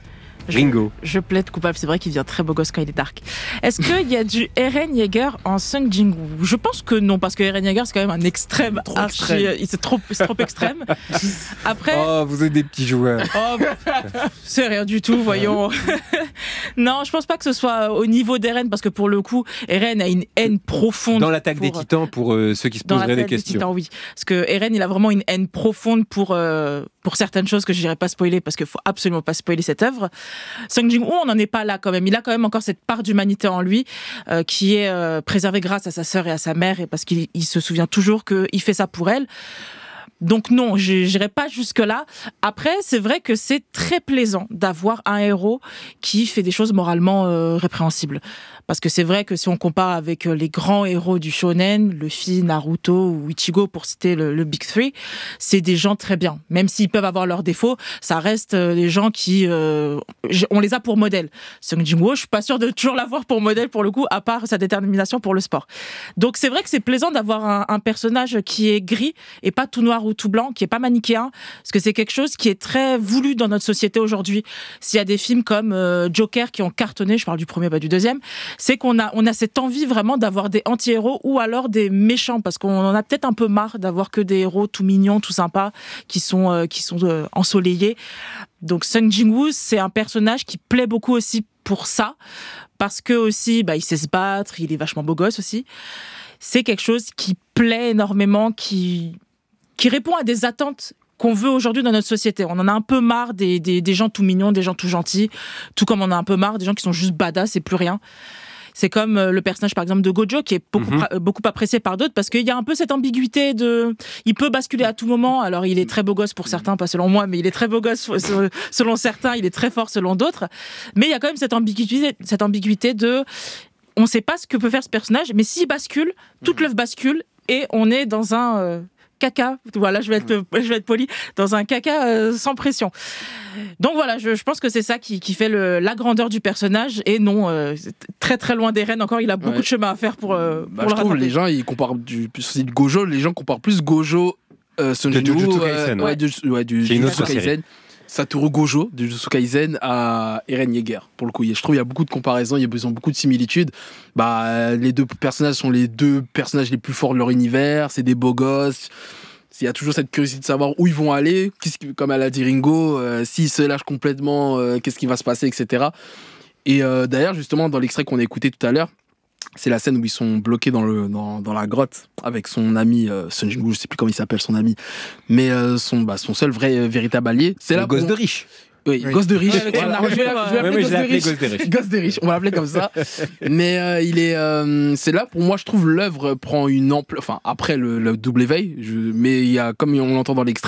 Ringo. Je, je plaide coupable, c'est vrai qu'il devient très beau gosse quand il est dark. Est-ce qu'il y a du Eren Yeager en Sung Jin-woo? Je pense que non, parce que Eren Yeager, c'est quand même un extrême. Trop archi, extrême. C'est trop, c'est trop extrême. Après. Oh, vous êtes des petits joueurs. Oh, c'est rien du tout, voyons. Non, je pense pas que ce soit au niveau d'Eren, parce que pour le coup, Eren a une haine profonde. Dans l'attaque pour, des titans, pour euh, ceux qui se poseraient des questions. Dans l'attaque des titans, oui. Parce que Eren, il a vraiment une haine profonde pour, euh, pour certaines choses que je n'irai pas spoiler, parce qu'il faut absolument pas spoiler cette œuvre. Sung Jin-woo, on n'en est pas là quand même. Il a quand même encore cette part d'humanité en lui euh, qui est euh, préservée grâce à sa sœur et à sa mère, et parce qu'il il se souvient toujours qu'il fait ça pour elle. Donc non, je n'irai pas jusque-là. Après, c'est vrai que c'est très plaisant d'avoir un héros qui fait des choses moralement euh, répréhensibles. Parce que c'est vrai que si on compare avec les grands héros du shonen, Luffy, Naruto ou Ichigo, pour citer le, le Big Three, c'est des gens très bien. Même s'ils peuvent avoir leurs défauts, ça reste des gens qui... Euh, on les a pour modèle. Sung Jin-woo, je suis pas sûre de toujours l'avoir pour modèle, pour le coup, à part sa détermination pour le sport. Donc c'est vrai que c'est plaisant d'avoir un, un personnage qui est gris et pas tout noir ou tout blanc, qui est pas manichéen, parce que c'est quelque chose qui est très voulu dans notre société aujourd'hui. S'il y a des films comme euh, Joker qui ont cartonné, je parle du premier, pas du deuxième, c'est qu'on a, on a cette envie vraiment d'avoir des anti-héros ou alors des méchants, parce qu'on en a peut-être un peu marre d'avoir que des héros tout mignons, tout sympas, qui sont, euh, qui sont euh, ensoleillés. Donc Sung Jin-woo, c'est un personnage qui plaît beaucoup aussi pour ça, parce que aussi, bah, il sait se battre, il est vachement beau gosse aussi. C'est quelque chose qui plaît énormément, qui, qui répond à des attentes qu'on veut aujourd'hui dans notre société. On en a un peu marre des, des, des gens tout mignons, des gens tout gentils, tout comme on a un peu marre des gens qui sont juste badass et plus rien. C'est comme le personnage, par exemple, de Gojo, qui est beaucoup, mm-hmm. beaucoup apprécié par d'autres, parce qu'il y a un peu cette ambiguïté de... Il peut basculer à tout moment. Alors, il est très beau gosse pour certains, pas selon moi, mais il est très beau gosse selon certains, il est très fort selon d'autres. Mais il y a quand même cette ambiguïté, cette ambiguïté de... On ne sait pas ce que peut faire ce personnage, mais s'il bascule, toute l'œuvre bascule, et on est dans un... Euh, caca, voilà, je vais être, je vais être poli, dans un caca euh, sans pression. Donc voilà, je, je pense que c'est ça qui, qui fait le, la grandeur du personnage, et non, euh, très très loin d'Eren, encore il a beaucoup ouais. de chemin à faire pour, euh, bah, pour je le trouve rattraper. Les gens, ils comparent du, plus Gojo, les gens comparent plus Gojo, euh, Sun Jin-woo, euh, ouais, du, ouais, du Jujutsu Kaisen, Satoru Gojo du Jujutsu Kaisen à Eren Yeager. Pour le coup, je trouve qu'il y a beaucoup de comparaisons, il y a besoin beaucoup de similitudes. Bah, les deux personnages sont les deux personnages les plus forts de leur univers, c'est des beaux gosses. Il y a toujours cette curiosité de savoir où ils vont aller, comme elle a dit Ringo, euh, s'ils se lâchent complètement, euh, qu'est-ce qui va se passer, et cetera. Et euh, d'ailleurs, justement, dans l'extrait qu'on a écouté tout à l'heure, c'est la scène où ils sont bloqués dans, le, dans, dans la grotte avec son ami euh, Sun Jin-woo, je sais plus comment il s'appelle son ami, mais euh, son, bah, son seul vrai euh, véritable allié. C'est le là gosse on... de riche. Oui, oui, gosse de riche. Ouais, voilà. Je vais l'appeler gosse, gosse de riche. Gosse de riche, on va l'appeler comme ça. Mais euh, il est, euh, c'est là pour moi, je trouve l'œuvre prend une ampleur. Enfin, après le, le double éveil, je, mais il y a, comme on l'entend dans l'extrait,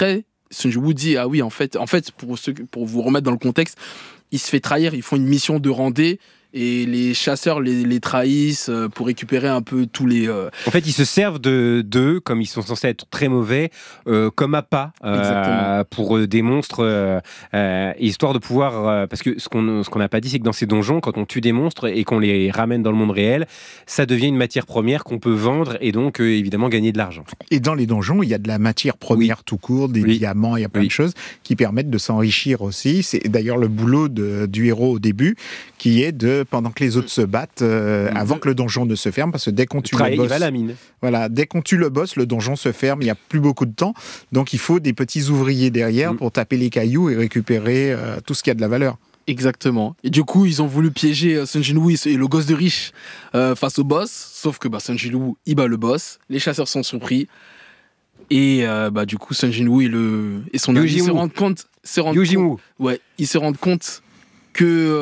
Sun Jinwoo dit ah oui en fait en fait pour ceux, pour vous remettre dans le contexte, il se fait trahir, ils font une mission de rendez et les chasseurs les, les trahissent pour récupérer un peu tous les... Euh... En fait, ils se servent de, d'eux, comme ils sont censés être très mauvais, euh, comme appât euh, pour euh, des monstres, euh, euh, histoire de pouvoir... Euh, parce que ce qu'on ce qu'on n'a pas dit, c'est que dans ces donjons, quand on tue des monstres et qu'on les ramène dans le monde réel, ça devient une matière première qu'on peut vendre et donc, euh, évidemment, gagner de l'argent. Et dans les donjons, il y a de la matière première oui. tout court, des oui. diamants, il y a plein oui. de choses qui permettent de s'enrichir aussi. C'est d'ailleurs le boulot de, du héros au début, qui est de... pendant que les autres se battent, euh, mmh. avant que le donjon ne se ferme, parce que dès qu'on tue le boss, va à la mine. Voilà, dès qu'on tue le boss, le donjon se ferme, il n'y a plus beaucoup de temps, donc il faut des petits ouvriers derrière mmh. pour taper les cailloux et récupérer euh, tout ce qui a de la valeur. Exactement. Et du coup, ils ont voulu piéger euh, Sun Jinwoo et le gosse de riche euh, face au boss, sauf que bah, Sun Jinwoo, il bat le boss, les chasseurs s'en sont pris, et euh, bah, du coup, Sun Jinwoo et, le... et son ami se rendent compte... Se rendent compte ouais, ils se rendent compte que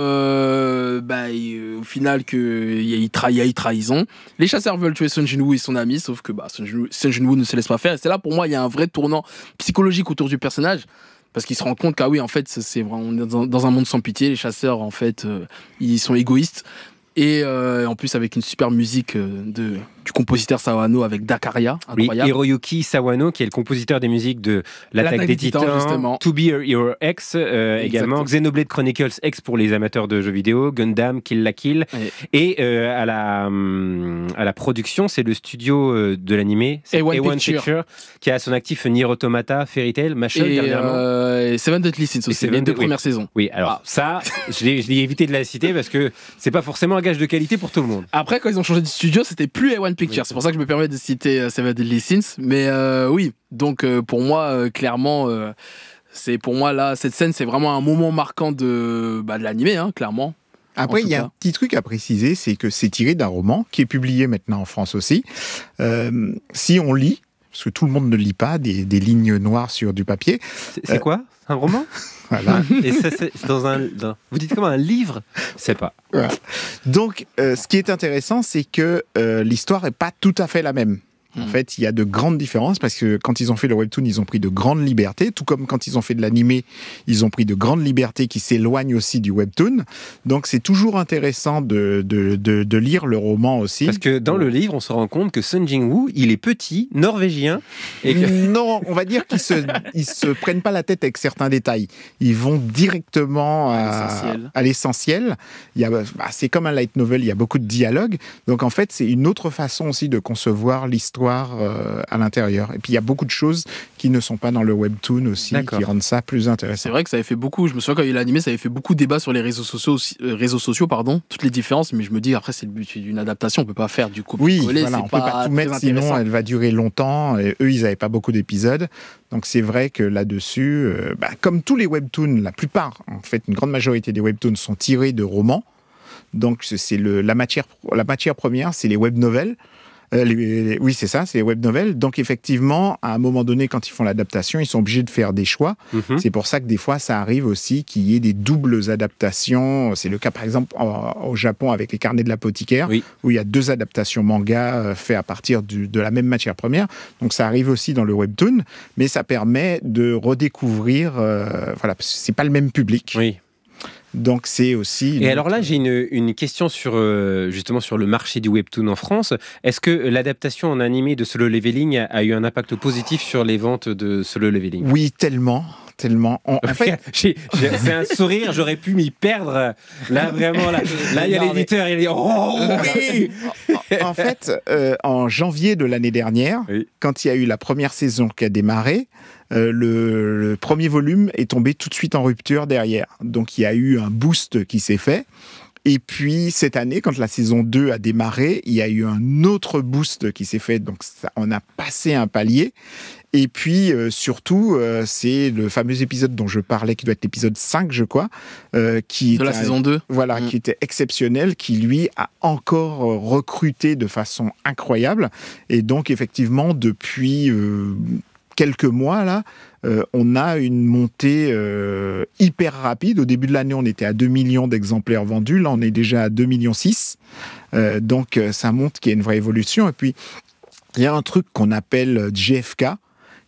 euh, bah, euh, au final que il y a eu trahi- trahison. Les chasseurs veulent tuer Sun Jinwoo et son ami, sauf que bah, Sun Jinwoo, Sun Jinwoo ne se laisse pas faire. Et c'est là pour moi il y a un vrai tournant psychologique autour du personnage, parce qu'il se rend compte qu'ah oui en fait c'est vraiment dans, dans un monde sans pitié. Les chasseurs en fait euh, ils sont égoïstes. Et euh, en plus avec une super musique de, du compositeur Sawano avec Dakaria, incroyable. Oui, Hiroyuki Sawano, qui est le compositeur des musiques de L'Attaque, L'Attaque des, des Titans, Titans justement. To Be Your X, euh, également Xenoblade Chronicles X pour les amateurs de jeux vidéo, Gundam, Kill la Kill. Oui. Et euh, à, la, hum, à la production, c'est le studio de l'animé, c'est A one Picture. Picture, qui a à son actif Nier Automata, Fairy Tail, Mashle dernièrement. Euh, et Seven Deadly Sins aussi, les deux oui. premières saisons. Oui, alors ah. ça, je l'ai, je l'ai évité de la citer parce que c'est pas forcément gage de qualité pour tout le monde. Après, quand ils ont changé de studio, c'était plus A one Picture. Oui. C'est pour ça que je me permets de citer euh, Seven Deadly Sins. Mais euh, oui, donc euh, pour moi, euh, clairement, euh, c'est pour moi là, cette scène, c'est vraiment un moment marquant de, bah, de l'animé, hein, clairement. Après, il y a cas. un petit truc à préciser, c'est que c'est tiré d'un roman qui est publié maintenant en France aussi. Euh, si on lit, parce que tout le monde ne lit pas, des, des lignes noires sur du papier. C'est, c'est euh, quoi ? Un roman ? Voilà. Et ça, c'est dans un, dans... Vous dites comment, un livre ? C'est pas. Voilà. Donc, euh, ce qui est intéressant, c'est que euh, l'histoire n'est pas tout à fait la même. En fait, il y a de grandes différences parce que quand ils ont fait le webtoon, ils ont pris de grandes libertés, tout comme quand ils ont fait de l'animé, ils ont pris de grandes libertés qui s'éloignent aussi du webtoon. Donc, c'est toujours intéressant de, de, de, de lire le roman aussi. Parce que dans le livre, on se rend compte que Sun Jinwoo, il est petit, norvégien. Et que... Non, on va dire qu'ils se, ils se prennent pas la tête avec certains détails. Ils vont directement à, à, l'essentiel. à l'essentiel. Il y a, bah, c'est comme un light novel, il y a beaucoup de dialogues. Donc, en fait, c'est une autre façon aussi de concevoir l'histoire Euh, à l'intérieur. Et puis il y a beaucoup de choses qui ne sont pas dans le webtoon aussi, D'accord. qui rendent ça plus intéressant. C'est vrai que ça avait fait beaucoup, je me souviens quand il y a eu l'animé, ça avait fait beaucoup de débats sur les réseaux sociaux, aussi, euh, réseaux sociaux pardon, toutes les différences, mais je me dis après c'est le but d'une adaptation, on peut pas faire du copier-coller, oui, voilà, c'est on pas peut pas tout mettre, sinon elle va durer longtemps, et eux ils n'avaient pas beaucoup d'épisodes, donc c'est vrai que là-dessus, euh, bah, comme tous les webtoons, la plupart, en fait une grande majorité des webtoons sont tirés de romans, donc c'est le, la, matière, la matière première, c'est les web novels. Euh, les, les, oui, c'est ça, c'est les web novels. Donc, effectivement, à un moment donné, quand ils font l'adaptation, ils sont obligés de faire des choix. Mm-hmm. C'est pour ça que des fois, ça arrive aussi qu'il y ait des doubles adaptations. C'est le cas, par exemple, en, au Japon avec les carnets de l'apothicaire, oui. où il y a deux adaptations manga euh, faites à partir du, de la même matière première. Donc, ça arrive aussi dans le webtoon, mais ça permet de redécouvrir. Euh, voilà, parce que c'est pas le même public. Oui. Donc c'est aussi... Et alors là, j'ai une, une question sur, euh, justement sur le marché du webtoon en France. Est-ce que l'adaptation en animé de Solo Leveling a, a eu un impact positif sur les ventes de Solo Leveling ? Oui, tellement. Tellement. En, en fait, j'ai, j'ai, c'est un sourire, j'aurais pu m'y perdre. Là, vraiment, là, là il y a l'éditeur, il est oh oui en, en fait, euh, en janvier de l'année dernière, oui. quand il y a eu la première saison qui a démarré, euh, le, le premier volume est tombé tout de suite en rupture derrière. Donc, il y a eu un boost qui s'est fait. Et puis, cette année, quand la saison deux a démarré, il y a eu un autre boost qui s'est fait. Donc, ça, on a passé un palier. Et puis, euh, surtout, euh, c'est le fameux épisode dont je parlais, qui doit être l'épisode cinq, je crois. Euh, qui de la un, saison deux. Voilà, mmh. qui était exceptionnel, qui, lui, a encore recruté de façon incroyable. Et donc, effectivement, depuis euh, quelques mois, là, euh, on a une montée euh, hyper rapide. Au début de l'année, on était à deux millions d'exemplaires vendus. Là, on est déjà à deux virgule six millions. Euh, donc, ça montre qu'il y a une vraie évolution. Et puis, il y a un truc qu'on appelle J F K,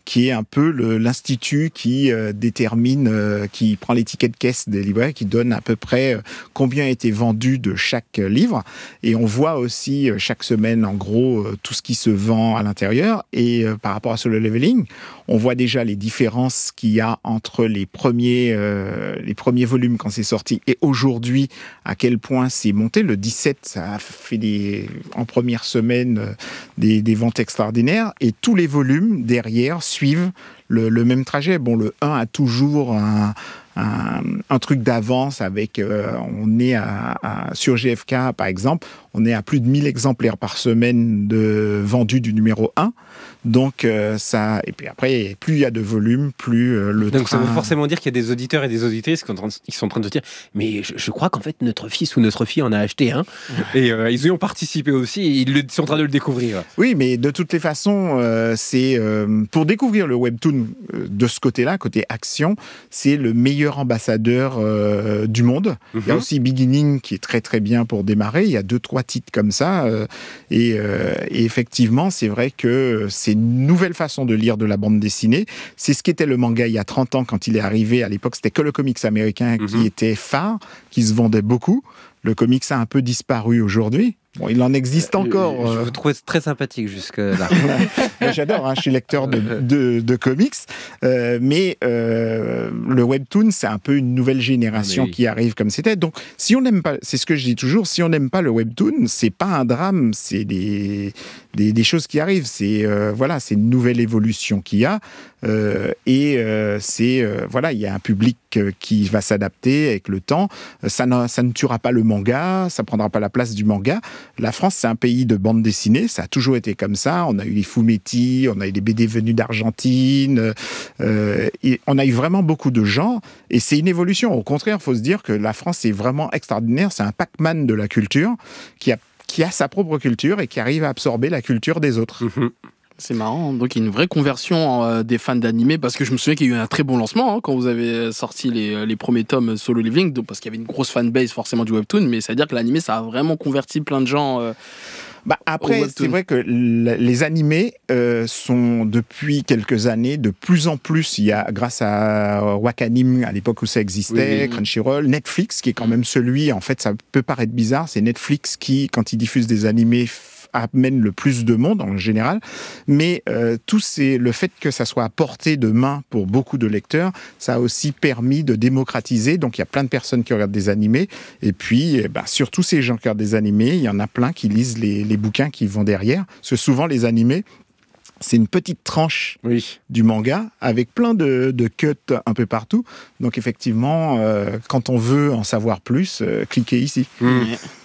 qui est un peu le, l'institut qui euh, détermine, euh, qui prend les tickets de caisse des libraires, qui donne à peu près euh, combien a été vendu de chaque euh, livre. Et on voit aussi euh, chaque semaine, en gros, euh, tout ce qui se vend à l'intérieur. Et euh, par rapport à Solo Leveling, on voit déjà les différences qu'il y a entre les premiers, euh, les premiers volumes quand c'est sorti et aujourd'hui, à quel point c'est monté. Le dix-sept, ça a fait des, en première semaine euh, des, des ventes extraordinaires et tous les volumes derrière suivent le, le même trajet. Bon, le un a toujours un, un, un truc d'avance avec, euh, on est à, à, sur G F K par exemple, on est à plus de mille exemplaires par semaine de vendus du numéro un. Donc euh, ça, et puis après, plus il y a de volume, plus euh, le Donc train... ça veut forcément dire qu'il y a des auditeurs et des auditrices qui sont en train de, qui sont en train de se dire mais je, je crois qu'en fait notre fils ou notre fille en a acheté un et euh, ils y ont participé aussi et ils le, sont en train de le découvrir. Oui, mais de toutes les façons, euh, c'est euh, pour découvrir le webtoon euh, de ce côté-là, côté action, c'est le meilleur ambassadeur euh, du monde. Mm-hmm. Il y a aussi Beginning qui est très très bien pour démarrer. Il y a deux trois titres comme ça euh, et, euh, et effectivement, c'est vrai que c'est une nouvelle façon de lire de la bande dessinée. C'est ce qu'était le manga il y a trente ans quand il est arrivé. À l'époque, c'était que le comics américain mm-hmm. qui était phare, qui se vendait beaucoup. Le comics a un peu disparu aujourd'hui. Bon, il en existe encore. Je, je vous trouve très sympathique jusque-là. J'adore, hein, je suis lecteur de, de, de comics. Euh, mais euh, le webtoon, c'est un peu une nouvelle génération oui. qui arrive comme c'était. Donc, si on n'aime pas, c'est ce que je dis toujours, si on n'aime pas le webtoon, c'est pas un drame, c'est des, des, des choses qui arrivent. C'est, euh, voilà, c'est une nouvelle évolution qu'il y a. Euh, et euh, c'est, euh, voilà, il y a un public euh, qui va s'adapter avec le temps. Ça, ça ne tuera pas le manga, ça ne prendra pas la place du manga. La France, c'est un pays de bande dessinée, ça a toujours été comme ça. On a eu les fumetti, on a eu les B D venus d'Argentine, euh, et on a eu vraiment beaucoup de gens, et c'est une évolution. Au contraire, il faut se dire que la France est vraiment extraordinaire, c'est un Pac-Man de la culture, qui a, qui a sa propre culture et qui arrive à absorber la culture des autres. Mmh. C'est marrant, donc il y a une vraie conversion euh, des fans d'animé, parce que je me souviens qu'il y a eu un très bon lancement hein, quand vous avez sorti les, les premiers tomes Solo Leveling, donc, parce qu'il y avait une grosse fanbase forcément du webtoon, mais ça veut dire que l'animé ça a vraiment converti plein de gens. Euh, Bah après, c'est vrai que les animés euh, sont depuis quelques années de plus en plus. Il y a, grâce à Wakanim à l'époque où ça existait, oui, oui. Crunchyroll, Netflix qui est quand même celui. En fait, ça peut paraître bizarre, c'est Netflix qui, quand il diffuse des animés, amène le plus de monde en général, mais euh, tout c'est le fait que ça soit à portée de main pour beaucoup de lecteurs, ça a aussi permis de démocratiser. Donc il y a plein de personnes qui regardent des animés, et puis eh ben, surtout ces gens qui regardent des animés, il y en a plein qui lisent les, les bouquins qui vont derrière. Parce que souvent les animés, c'est une petite tranche oui. du manga avec plein de, de cuts un peu partout. Donc effectivement, euh, quand on veut en savoir plus, euh, cliquez ici. Mmh.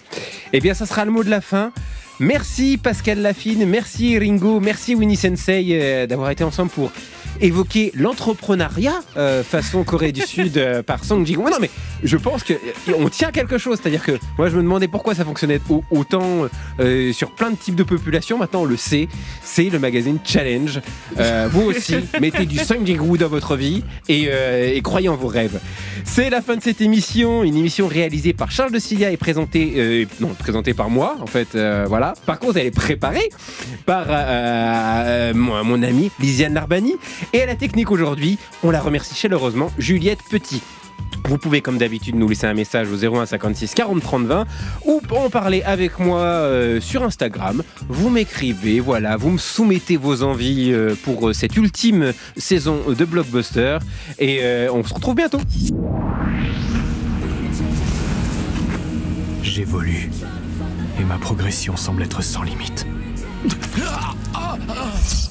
Eh bien, ça sera le mot de la fin. Merci Pascal Lafine, merci Ringo, merci Winnie Sensei euh, d'avoir été ensemble pour évoquer l'entrepreneuriat euh, façon Corée du Sud euh, par Song Ji-hwan. Non mais je pense qu'on tient quelque chose, c'est-à-dire que moi je me demandais pourquoi ça fonctionnait au- autant euh, sur plein de types de populations. Maintenant on le sait, c'est le magazine Challenge. Euh, vous aussi, mettez du Song Ji-hwan dans votre vie et, euh, et croyez en vos rêves. C'est la fin de cette émission, une émission réalisée par Charles de Cilia et présentée, euh, non, présentée par moi en fait, euh, voilà. Par contre elle est préparée par euh, euh, mon, mon ami Lisiane Narbani. Et à la technique aujourd'hui, on la remercie chaleureusement, Juliette Petit. Vous pouvez comme d'habitude nous laisser un message au zéro un cinquante-six quarante trente vingt ou en parler avec moi euh, sur Instagram. Vous m'écrivez, voilà, vous me soumettez vos envies euh, pour euh, cette ultime saison de Blockbuster et euh, on se retrouve bientôt. J'évolue et ma progression semble être sans limite. Ah, ah, ah.